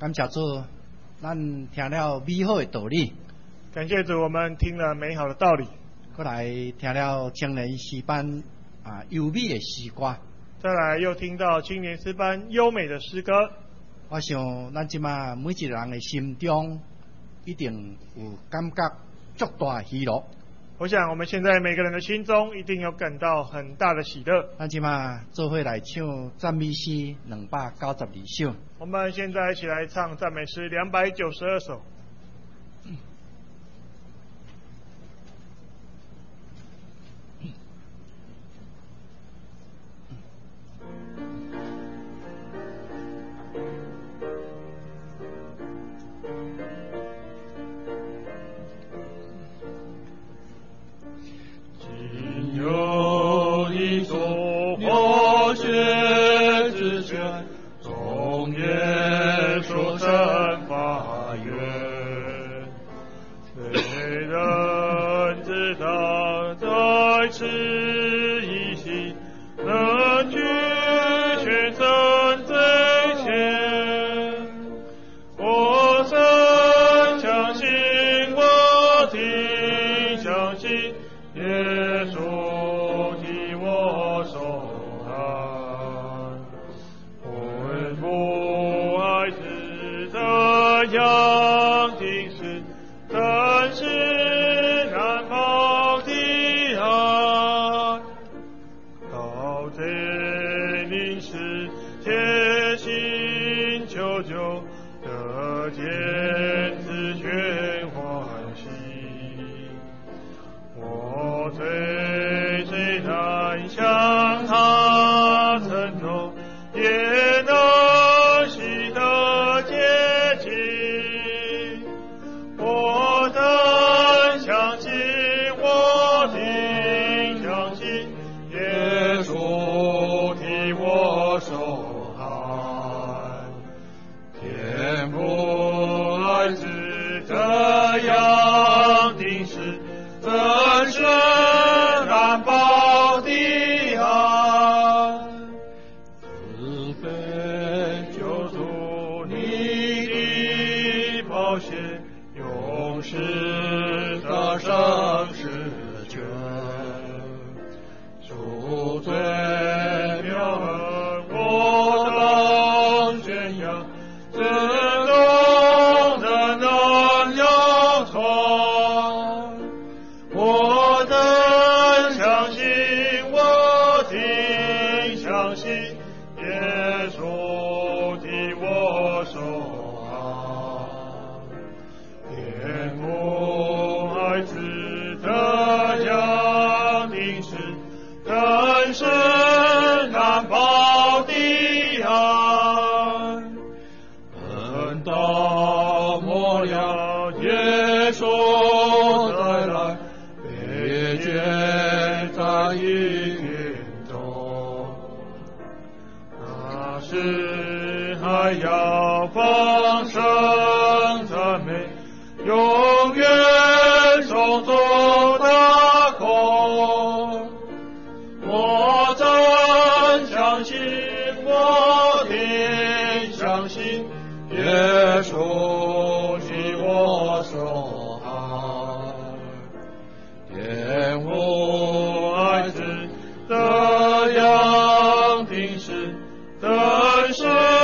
感谢主，咱听了美好的道理， 感谢主，我们听了美好的道理， 过来听了青年诗班啊优美的诗歌， 再来又听到青年诗班优美的诗歌。 我想咱即马每一个人的心中一定有感觉足大的喜乐。 我想我们现在每个人的心中一定有感到很大的喜乐。 咱即马做伙来唱赞美诗两百九十二首。 我们现在一起来唱赞美诗两百九十二首。 有一座活血之泉，从耶稣生发源，谁人知道在此一息，能去全身最前。我深相信，我挺相信，耶稣替我受害，魂不爱是这样定是，真是难保的爱。盗贼临时贴心求救，得见自全欢喜。我最最难向他承诺，也能喜得接近。我真相信，我挺相信，耶稣替我受害，天父爱是这样定是，真是难保的爱。慈悲救主，你的宝血永世的生死权，赎罪妙恩我当宣扬，自动的能有传。我真相信，我挺相信，耶稣替我受害，天父爱子这样定是，真是难保的爱。等到末了，耶稣再来，别觉在一天中，那时还要放声赞美，永远颂颂大空。我真相信，我挺相信，耶稣替我受害，天父爱子这样定是，真是